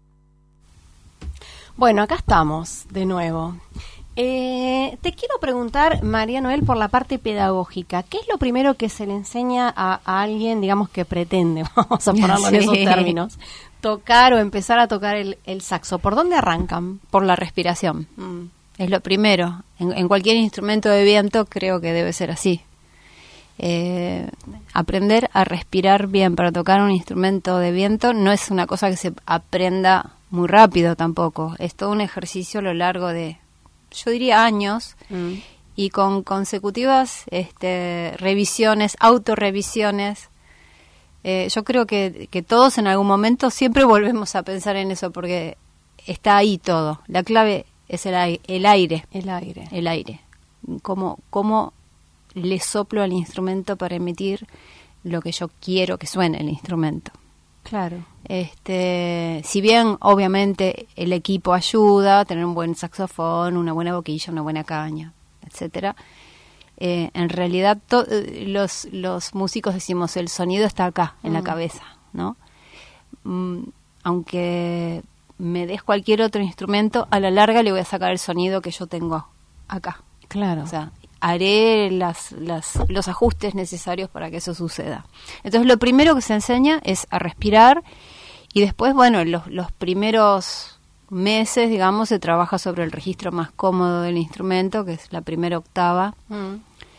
Bueno, acá estamos de nuevo. Eh, te quiero preguntar, María Noel, por la parte pedagógica. ¿Qué es lo primero que se le enseña a, a alguien, digamos, que pretende, vamos a ponerlo Sí. en esos términos, tocar o empezar a tocar el, el saxo? ¿Por dónde arrancan? Por la respiración. Mm. Es lo primero. En, en cualquier instrumento de viento creo que debe ser así. Eh, aprender a respirar bien para tocar un instrumento de viento no es una cosa que se aprenda muy rápido tampoco. Es todo un ejercicio a lo largo de, yo diría, años, Mm. y con consecutivas este, revisiones, autorrevisiones. Eh, yo creo que, que todos en algún momento siempre volvemos a pensar en eso porque está ahí todo. La clave es el, ai- el aire. El aire. El aire. Cómo, cómo le soplo al instrumento para emitir lo que yo quiero que suene el instrumento. Claro. Este, si bien obviamente el equipo ayuda, tener un buen saxofón, una buena boquilla, una buena caña, etcétera, eh, en realidad to- los los músicos decimos el sonido está acá en Mm. la cabeza, ¿no? Mm, aunque me des cualquier otro instrumento, a la larga le voy a sacar el sonido que yo tengo acá. Claro. O sea, haré las, las, los ajustes necesarios para que eso suceda. Entonces, lo primero que se enseña es a respirar y después, bueno, los, los primeros meses, digamos, se trabaja sobre el registro más cómodo del instrumento, que es la primera octava. Mm.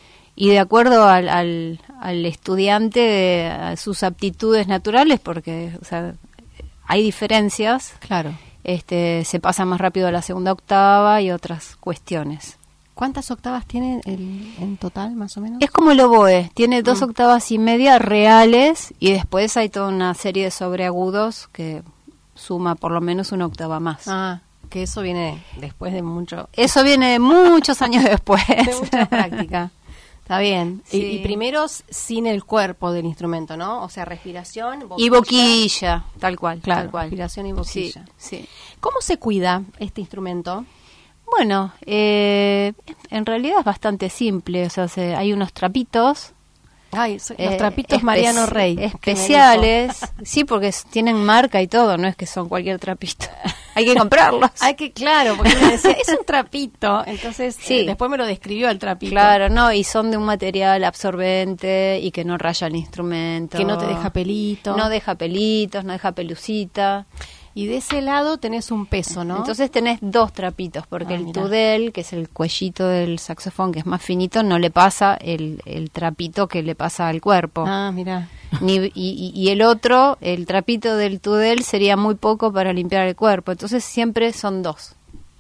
Y de acuerdo al, al, al estudiante, a sus aptitudes naturales, porque, o sea, hay diferencias, Claro. este, se pasa más rápido a la segunda octava y otras cuestiones. ¿Cuántas octavas tiene el, en total, más o menos? Es como el oboe, tiene dos Mm. octavas y media reales y después hay toda una serie de sobreagudos que suma por lo menos una octava más. Ah, que eso viene después de mucho Eso viene de muchos años después. de mucha práctica. Está bien. Y, Sí. y primeros sin el cuerpo del instrumento, ¿no? O sea, respiración, boquilla. Y boquilla, tal cual, Claro, tal cual. respiración y boquilla. Sí, sí. ¿Cómo se cuida este instrumento? Bueno, eh, en realidad es bastante simple, o sea, se- hay unos trapitos. Ay, so- los eh, trapitos espe- Mariano Rey. que me Especiales, sí, porque s- tienen marca y todo, no es que son cualquier trapito. Hay que comprarlos. Ay, que claro, porque me decía, es un trapito. Entonces, Sí. eh, después me lo describió el trapito. Claro, no, y son de un material absorbente y que no raya el instrumento. Que no te deja pelito. No deja pelitos, no deja pelucita. Y de ese lado tenés un peso, ¿no? Entonces tenés dos trapitos, porque Ah, el mirá. tudel, que es el cuellito del saxofón, que es más finito, no le pasa el, el trapito que le pasa al cuerpo. Ah, mira. Ni, y, y- y el otro, el trapito del tudel, sería muy poco para limpiar el cuerpo. Entonces siempre son dos.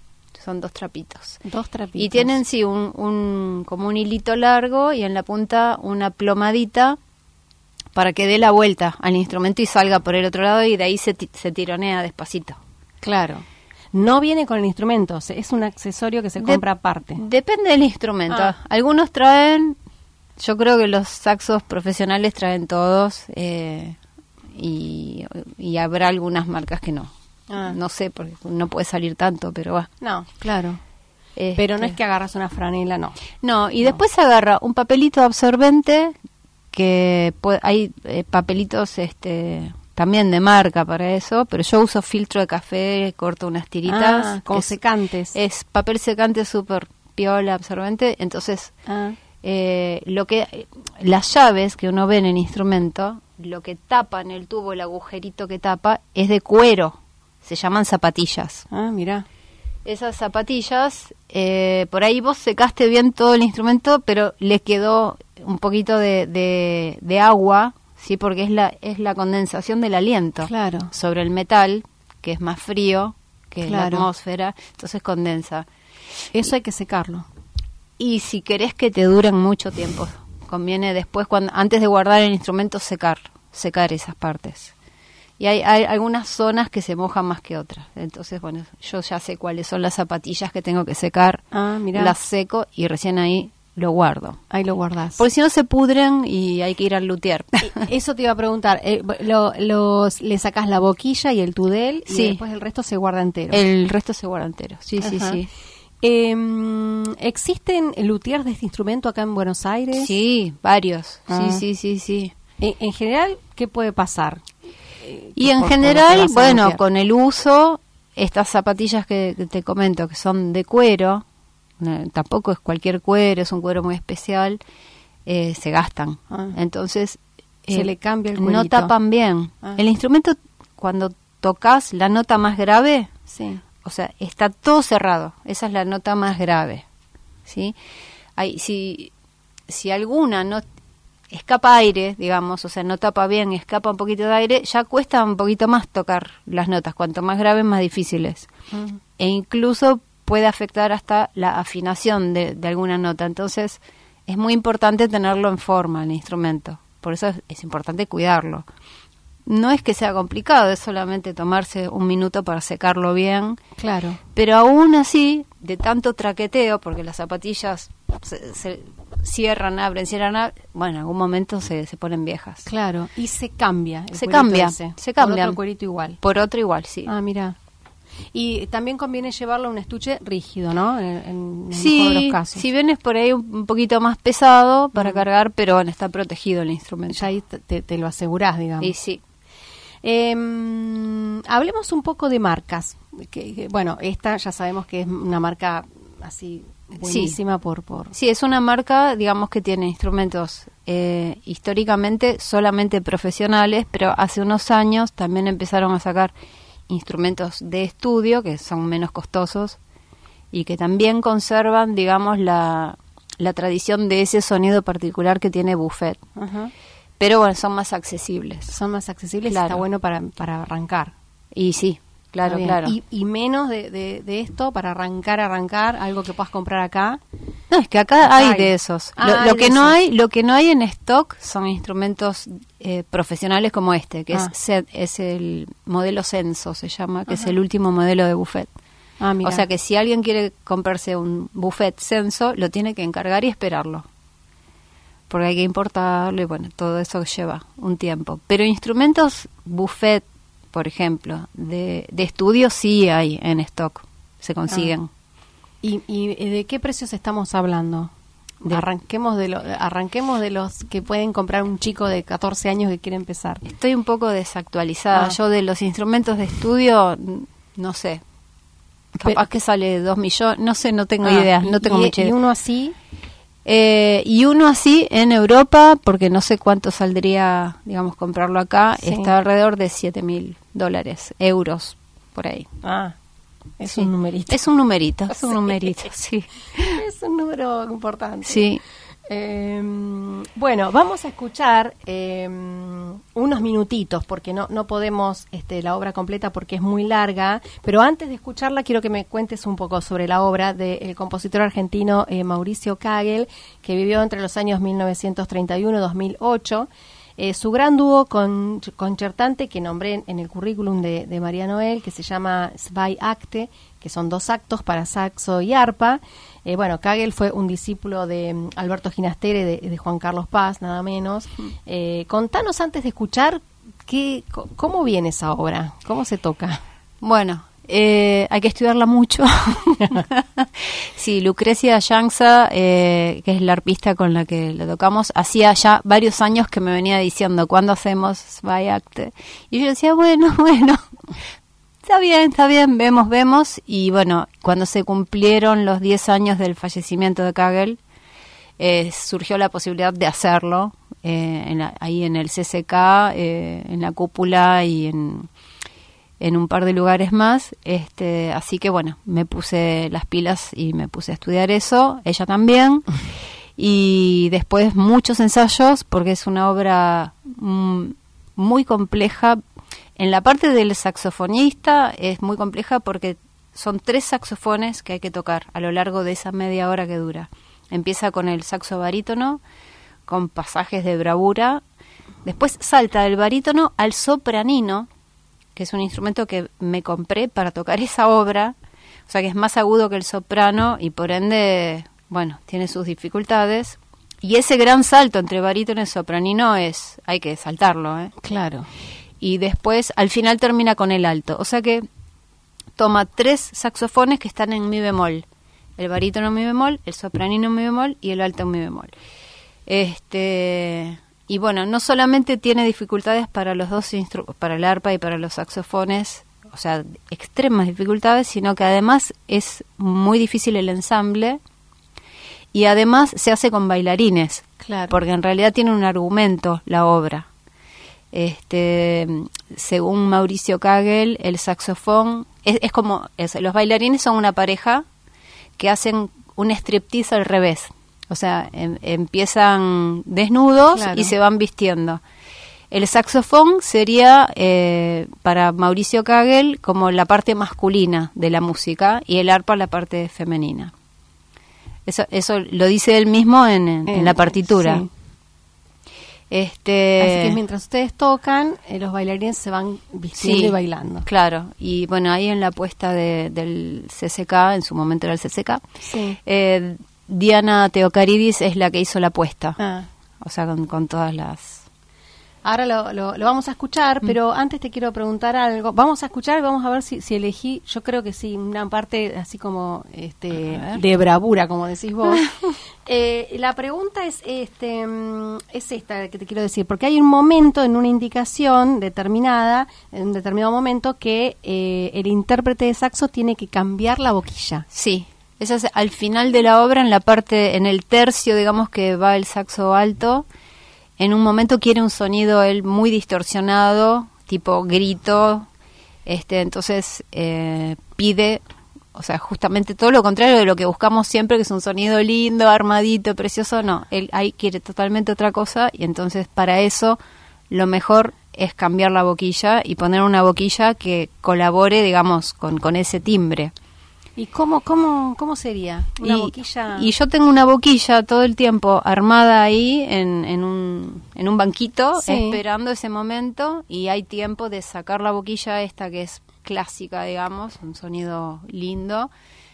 Son dos trapitos. Dos trapitos. Y tienen, sí, un, un, como un hilito largo y en la punta una plomadita para que dé la vuelta al instrumento y salga por el otro lado y de ahí se, ti- se tironea despacito. Claro. No viene con el instrumento, se- es un accesorio que se De- compra aparte. Depende del instrumento. Ah. Algunos traen, yo creo que los saxos profesionales traen todos eh, y, y habrá algunas marcas que no. Ah. No sé, porque no puede salir tanto, pero va. No, claro. Este, Pero no es que agarras una franela, no. No, y después se agarra un papelito absorbente que puede- hay eh, papelitos este también de marca para eso, pero yo uso filtro de café, corto unas tiritas. Ah, como que es- secantes. Es papel secante súper piola, absorbente, entonces Ah. eh, lo que las llaves que uno ve en el instrumento, lo que tapa en el tubo, el agujerito que tapa, es de cuero. Se llaman zapatillas. Ah, mirá. Esas zapatillas, eh, por ahí vos secaste bien todo el instrumento, pero le quedó un poquito de, de, de agua, sí, porque es la es la condensación del aliento, claro, sobre el metal, que es más frío que claro, la atmósfera, entonces condensa. Eso hay que secarlo. Y si querés que te duren mucho tiempo, conviene después, cuando antes de guardar el instrumento, secar, secar esas partes. Y hay, hay algunas zonas que se mojan más que otras. Entonces, bueno, yo ya sé cuáles son las zapatillas que tengo que secar. Ah, mirá. Las seco y recién ahí lo guardo. Ahí lo guardás. Porque si no se pudren y hay que ir al luthier. Eso te iba a preguntar. Eh, lo, los, le sacás la boquilla y el tudel y sí, después el resto se guarda entero. El resto se guarda entero, sí, Ajá. sí, sí. Eh, ¿Existen luthiers de este instrumento acá en Buenos Aires? Sí, varios. Ah. Sí, sí, sí, sí. En, en general, ¿qué puede pasar? Eh, Y en por- general, por lo que vas a bueno, luthier. con el uso, estas zapatillas que, que te comento, que son de cuero, eh, tampoco es cualquier cuero, es un cuero muy especial, eh, se gastan. Ah. Entonces, Se eh, le cambia el no cuerito. tapan bien. Ah. El instrumento, cuando tocas la nota más grave, Sí. o sea, está todo cerrado. Esa es la nota más grave, ¿sí? Hay, si, si alguna no escapa aire, digamos, o sea, no tapa bien, escapa un poquito de aire, ya cuesta un poquito más tocar las notas. Cuanto más graves, más difíciles. Mm. E incluso puede afectar hasta la afinación de, de alguna nota. Entonces, es muy importante tenerlo en forma, el instrumento. Por eso es, es importante cuidarlo. No es que sea complicado, es solamente tomarse un minuto para secarlo bien. Claro. Pero aún así, de tanto traqueteo, porque las zapatillas se, se cierran, abren, cierran, abren, bueno, en algún momento se, se ponen viejas. Claro. Y se cambia. el Se cuerito cambia, ese, se por cambian. otro cuerito igual. Por otro igual, sí. Ah, mira. Y también conviene llevarlo a un estuche rígido, ¿no? En, en el mejor de los Sí, casos. si bien es por ahí un, un poquito más pesado para cargar, pero bueno, está protegido el instrumento. Ya ahí te, te- te lo asegurás, digamos. Y sí. Eh, hablemos un poco de marcas. Que, que, bueno, esta ya sabemos que es una marca así buenísima por, por... Sí, es una marca, digamos, que tiene instrumentos eh, históricamente solamente profesionales, pero hace unos años también empezaron a sacar instrumentos de estudio que son menos costosos y que también conservan, digamos, la, la tradición de ese sonido particular que tiene Buffet. Ajá. Pero bueno, son más accesibles. Son más accesibles y Claro. está bueno para, para arrancar. Y sí, claro, Está bien. claro. Y, y menos de, de, de esto para arrancar, arrancar, algo que puedas comprar acá. No, es que acá Acá hay hay. de esos. Ah, lo hay lo de que no esos. hay, lo que no hay en stock son instrumentos eh, profesionales como este, que Ah. es Sen- es el modelo Censo, se llama, que Ajá. es el último modelo de Buffet. Ah, mira. O sea que si alguien quiere comprarse un Buffet Censo, lo tiene que encargar y esperarlo. Porque hay que importarlo y bueno, todo eso lleva un tiempo. Pero instrumentos Buffet, por ejemplo, de, de estudio sí hay en stock, se consiguen. ¿Y, ¿Y de qué precios estamos hablando? De- arranquemos de lo, arranquemos de los que pueden comprar un chico de catorce años que quiere empezar. Estoy un poco desactualizada. Ah. Yo de los instrumentos de estudio, n- no sé. Capaz Pero- que sale dos millones, no sé, no tengo Ah, idea, y- no tengo y, mucha y idea. uno así, Eh, y uno así en Europa, porque no sé cuánto saldría, digamos, comprarlo acá, Sí. está alrededor de siete mil dólares, euros, por ahí. ah, es Sí. un numerito. Es un numerito, es un Sí. numerito, sí. Es un número importante. Sí. Eh, bueno, vamos a escuchar eh, unos minutitos, porque no, no podemos este, la obra completa porque es muy larga, pero antes de escucharla quiero que me cuentes un poco sobre la obra del compositor argentino eh, Mauricio Kagel, que vivió entre los años mil novecientos treinta y uno y dos mil ocho. Eh, su gran dúo con, concertante que nombré en, en el currículum de, de María Noel, que se llama Zwei Akte, que son dos actos para saxo y arpa. Eh, bueno, Kagel fue un discípulo de mm, Alberto Ginastera y de, de Juan Carlos Paz, nada menos. Eh, contanos antes de escuchar qué, co- cómo viene esa obra, cómo se toca. Bueno, eh, hay que estudiarla mucho. Sí, Lucrecia Yanza, eh, que es la arpista con la que la tocamos, hacía ya varios años que me venía diciendo, ¿cuándo hacemos Zwei Akte? Y yo decía, bueno, bueno, está bien, está bien, vemos, vemos. Y bueno, cuando se cumplieron los diez años del fallecimiento de Kagel, eh, surgió la posibilidad de hacerlo eh, en la, ahí en el C C K, eh, en la cúpula y en, en un par de lugares más. Este, así que bueno, me puse las pilas y me puse a estudiar eso, ella también. Y después muchos ensayos, porque es una obra mm, muy compleja. En la parte del saxofonista es muy compleja porque son tres saxofones que hay que tocar a lo largo de esa media hora que dura. Empieza con el saxo barítono, con pasajes de bravura. Después salta del barítono al sopranino, que es un instrumento que me compré para tocar esa obra. O sea que es más agudo que el soprano y por ende, bueno, tiene sus dificultades. Y ese gran salto entre barítono y sopranino es, hay que saltarlo, ¿eh? Claro. Y después, al final termina con el alto. O sea que toma tres saxofones que están en mi bemol. El barítono en mi bemol, el sopranino en mi bemol y el alto en mi bemol. Este, y bueno, no solamente tiene dificultades para los dos instru- para el arpa y para los saxofones, o sea, extremas dificultades, sino que además es muy difícil el ensamble y además se hace con bailarines, Claro. porque en realidad tiene un argumento la obra. Este, según Mauricio Kagel, el saxofón es, es como es, los bailarines son una pareja que hacen un striptease al revés, o sea, em, empiezan desnudos Claro. y se van vistiendo. El saxofón sería eh, para Mauricio Kagel como la parte masculina de la música y el arpa la parte femenina. Eso, eso lo dice él mismo en, en, en la partitura. Sí. Este, Así que mientras ustedes tocan, eh, los bailarines se van vistiendo sí, y bailando. Claro, y bueno, ahí en la puesta de, del C C K, en su momento era el C C K, Sí. eh, Diana Teocaridis es la que hizo la puesta, Ah. o sea, con, con todas las... Ahora lo, lo, lo vamos a escuchar, pero antes te quiero preguntar algo. Vamos a escuchar y vamos a ver si, si elegí, yo creo que sí, una parte así como este A ver. de bravura, como decís vos. eh, la pregunta es este mm, es esta que te quiero decir, porque hay un momento en una indicación determinada, en un determinado momento, que eh, el intérprete de saxo tiene que cambiar la boquilla. Sí, eso es al final de la obra, en la parte, en el tercio, digamos, que va el saxo alto. En un momento quiere un sonido él muy distorsionado, tipo grito, este, entonces eh, pide, o sea, justamente todo lo contrario de lo que buscamos siempre, que es un sonido lindo, armadito, precioso. No, él ahí quiere totalmente otra cosa y entonces para eso lo mejor es cambiar la boquilla y poner una boquilla que colabore, digamos, con, con ese timbre. ¿Y cómo cómo cómo sería? Una y, boquilla. y yo tengo una boquilla todo el tiempo armada ahí en, en, un, en un banquito, Sí. esperando ese momento, y hay tiempo de sacar la boquilla esta que es clásica, digamos, un sonido lindo,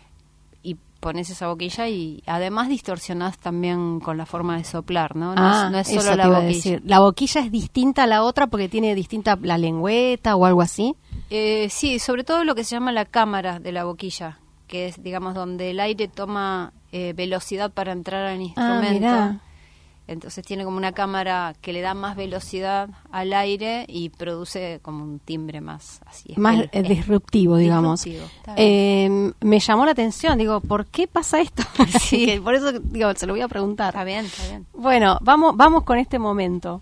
y pones esa boquilla y además distorsionás también con la forma de soplar, ¿no? No, Ah, es, no es eso solo te la iba a boquilla. decir. ¿La boquilla es distinta a la otra porque tiene distinta la lengüeta o algo así? Eh, sí, sobre todo lo que se llama la cámara de la boquilla, que es, digamos, donde el aire toma eh, velocidad para entrar al instrumento. mirá. Entonces tiene como una cámara que le da más velocidad al aire y produce como un timbre más así. Más espe- eh, es- disruptivo, digamos. disruptivo, está bien. Eh, me llamó la atención, digo, ¿por qué pasa esto? Sí. Que por eso, digo, se lo voy a preguntar. Está bien, está bien. Bueno, vamos, vamos con este momento.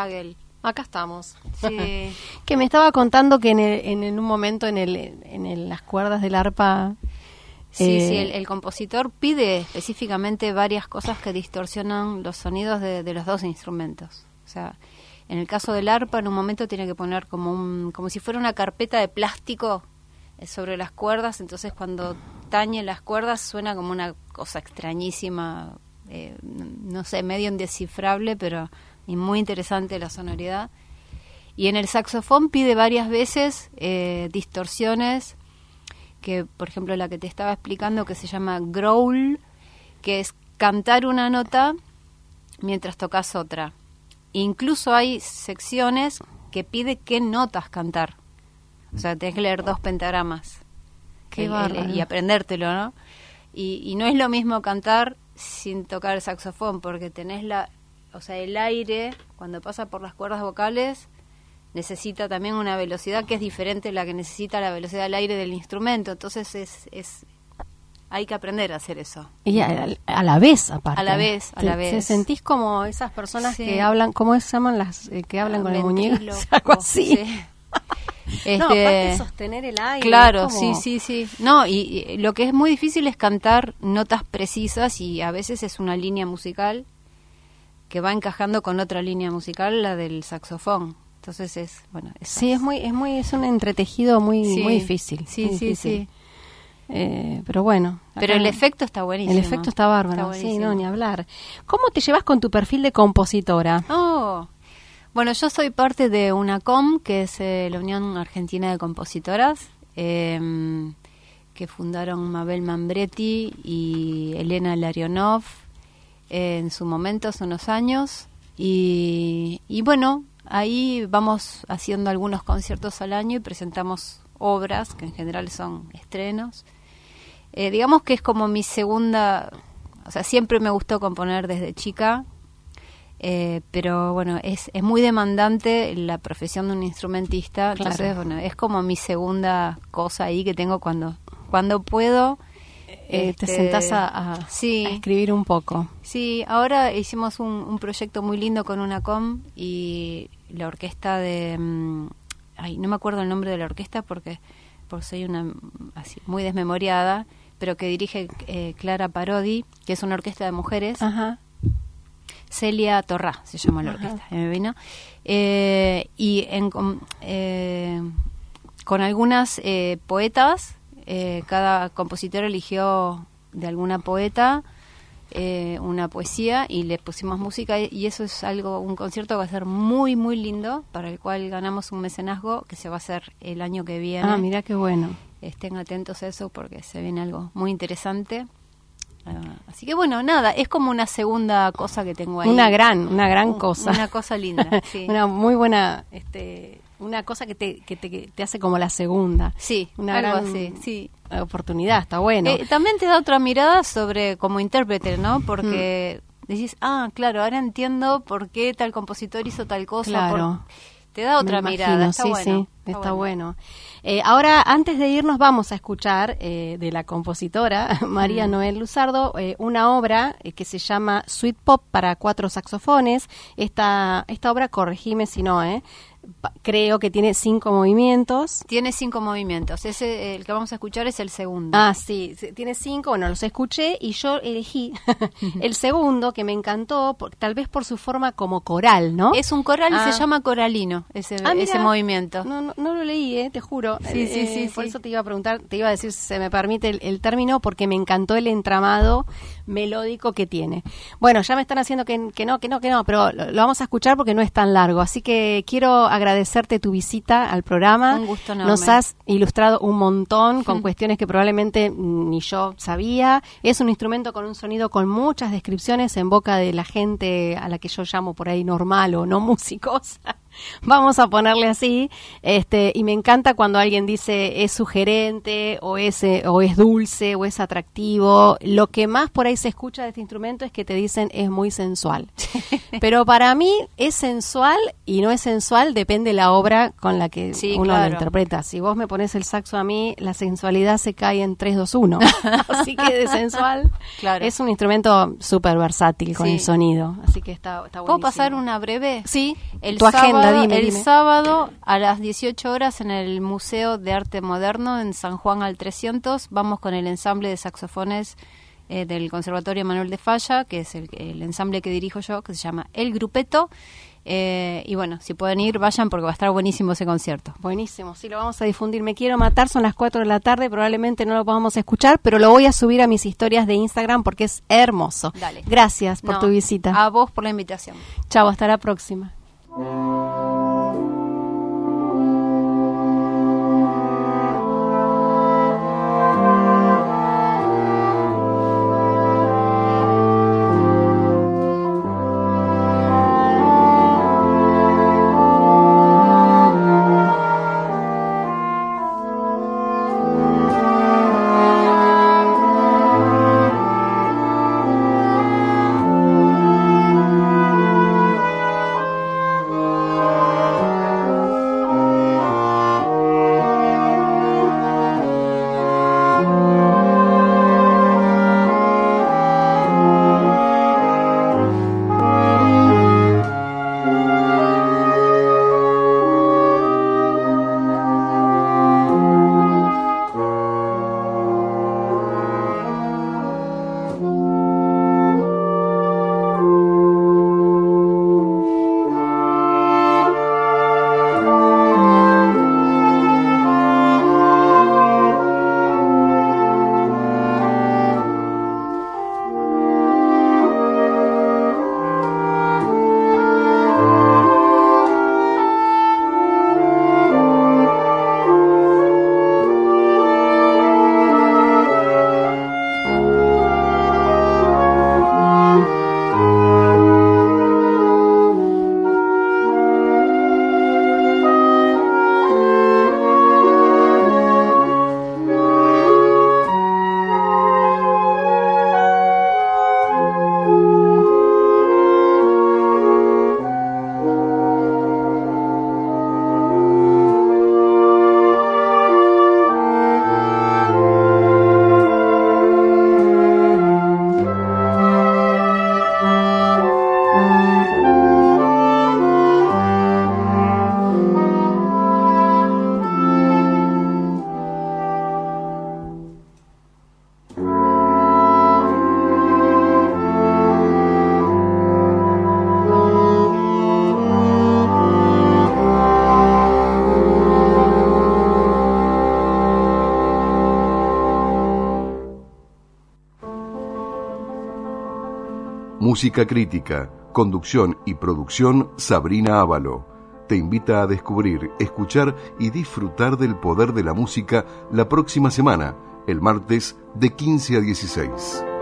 Hagel. Acá estamos. Sí. Que me estaba contando que en, el, en, el, un momento en, el, en el, las cuerdas del arpa... Sí, eh, sí, el, el compositor pide específicamente varias cosas que distorsionan los sonidos de, de los dos instrumentos. O sea, en el caso del arpa, en un momento tiene que poner como un, como si fuera una carpeta de plástico eh, sobre las cuerdas, entonces cuando tañe las cuerdas suena como una cosa extrañísima, eh, no sé, medio indescifrable, pero y muy interesante la sonoridad. Y en el saxofón pide varias veces eh, distorsiones, que por ejemplo la que te estaba explicando, que se llama growl, que es cantar una nota mientras tocas otra. Incluso hay secciones que pide qué notas cantar. O sea, tenés que leer dos pentagramas. Qué el, bárbaro. el, y aprendértelo, ¿no? Y, y no es lo mismo cantar sin tocar el saxofón, porque tenés la... O sea, el aire, cuando pasa por las cuerdas vocales, necesita también una velocidad que es diferente a la que necesita la velocidad del aire del instrumento. Entonces es, es hay que aprender a hacer eso. Y a, a la vez, aparte. A la vez, a te, la vez. ¿Te sentís como esas personas Sí. que hablan, cómo se llaman las eh, que hablan Ah, con el muñeco? ventríloco, Algo así. sí. No, aparte de Este, sostener el aire. claro, es como- sí, sí, sí. No, y, y lo que es muy difícil es cantar notas precisas, y a veces es una línea musical que va encajando con otra línea musical, la del saxofón. Entonces es, bueno, esas- Sí, es muy, es muy, es un entretejido muy, Sí. muy difícil. Sí, muy sí, difícil. sí. Eh, pero bueno. Pero acá- el efecto está buenísimo. el efecto está bárbaro. Está Sí, buenísimo. no, ni hablar. ¿Cómo te llevas con tu perfil de compositora? Oh, bueno, yo soy parte de UNACOM, que es eh, la Unión Argentina de Compositoras, eh, que fundaron Mabel Mambretti y Elena Larionov eh, en su momento, hace unos años. Y, y bueno, ahí vamos haciendo algunos conciertos al año y presentamos obras, que en general son estrenos. Eh, digamos que es como mi segunda... O sea, siempre me gustó componer desde chica. Eh, pero bueno, es, es muy demandante la profesión de un instrumentista, Claro. entonces bueno, es como mi segunda cosa ahí que tengo cuando cuando puedo. Eh, te este, sentás a, a- sí, a escribir un poco. sí, ahora hicimos un, un proyecto muy lindo con UNACOM y la orquesta de... mm, ay, no me acuerdo el nombre de la orquesta porque, porque soy una así muy desmemoriada, pero que dirige eh, Clara Parodi, que es una orquesta de mujeres. Ajá. Celia Torrá se llama la Ajá. orquesta, me vino. Eh, y en, con, eh, con algunas eh, poetas, eh, cada compositor eligió de alguna poeta eh, una poesía y le pusimos música, y eso es algo, un concierto que va a ser muy, muy lindo, para el cual ganamos un mecenazgo que se va a hacer el año que viene. Ah, mira qué bueno. Estén atentos a eso porque se viene algo muy interesante. Ah, así que bueno, nada, es como una segunda cosa que tengo ahí. Una gran, una gran Un- cosa. Una cosa linda, sí. Una muy buena, este, una cosa que te, que te, que te hace como la segunda. Sí, Una algo gran así, sí. oportunidad, está bueno. Eh, también te da otra mirada sobre como intérprete, ¿no? Porque decís, ah, claro, ahora entiendo por qué tal compositor hizo tal cosa. Claro. por- Te da otra Me mirada, imagino, está sí, bueno. sí, está bueno. Eh, ahora, antes de irnos, vamos a escuchar eh, de la compositora María Noel Luzardo eh, una obra eh, que se llama Sweet Pop para cuatro saxofones. Esta, esta obra, corregime si no, eh, pa- creo que tiene cinco movimientos. Tiene cinco movimientos. Ese, el que vamos a escuchar es el segundo. Ah, sí, sí, tiene cinco, bueno, los escuché y yo elegí el segundo, que me encantó, por- tal vez por su forma como coral, ¿no? Es un coral y Ah. se llama coralino, ese, Ah, mira. ese movimiento. No, no, no lo leí, eh, te juro. Sí, sí, Eh, sí, Por sí. eso te iba a preguntar, te iba a decir si se me permite el, el término, porque me encantó el entramado melódico que tiene. Bueno, ya me están haciendo que, que no, que no, que no, pero lo, lo vamos a escuchar porque no es tan largo. Así que quiero agradecerte tu visita al programa. Un gusto enorme. Nos has ilustrado un montón con cuestiones que probablemente ni yo sabía. Es un instrumento con un sonido con muchas descripciones en boca de la gente a la que yo llamo por ahí normal o no músicos. Vamos a ponerle así, este, y me encanta cuando alguien dice es sugerente o es, eh, o es dulce o es atractivo. Lo que más por ahí se escucha de este instrumento es que te dicen es muy sensual. Pero para mí es sensual y no es sensual, depende de la obra con la que sí, uno claro. lo interpreta. Si vos me pones el saxo a mí, la sensualidad se cae en tres, dos, uno. Así que de sensual claro. es un instrumento súper versátil con sí. el sonido. Así que está, está buenísimo. ¿Puedo pasar una breve? Sí, el tu sábado, agenda, dime, El dime. sábado a las dieciocho horas en el Museo de Arte Moderno en San Juan al trescientos vamos con el ensamble de saxofones eh, del Conservatorio Manuel de Falla, que es el, el ensamble que dirijo yo, que se llama El Grupeto. Eh, y bueno, si pueden ir, vayan porque va a estar buenísimo ese concierto. Buenísimo, sí, lo vamos a difundir. Me quiero matar, son las cuatro de la tarde, probablemente no lo podamos escuchar, pero lo voy a subir a mis historias de Instagram porque es hermoso. Dale. Gracias por No, tu visita. A vos por la invitación. Chao, hasta la próxima. Música crítica, conducción y producción Sabrina Ávalo. Te invita a descubrir, escuchar y disfrutar del poder de la música la próxima semana, el martes de quince a dieciséis.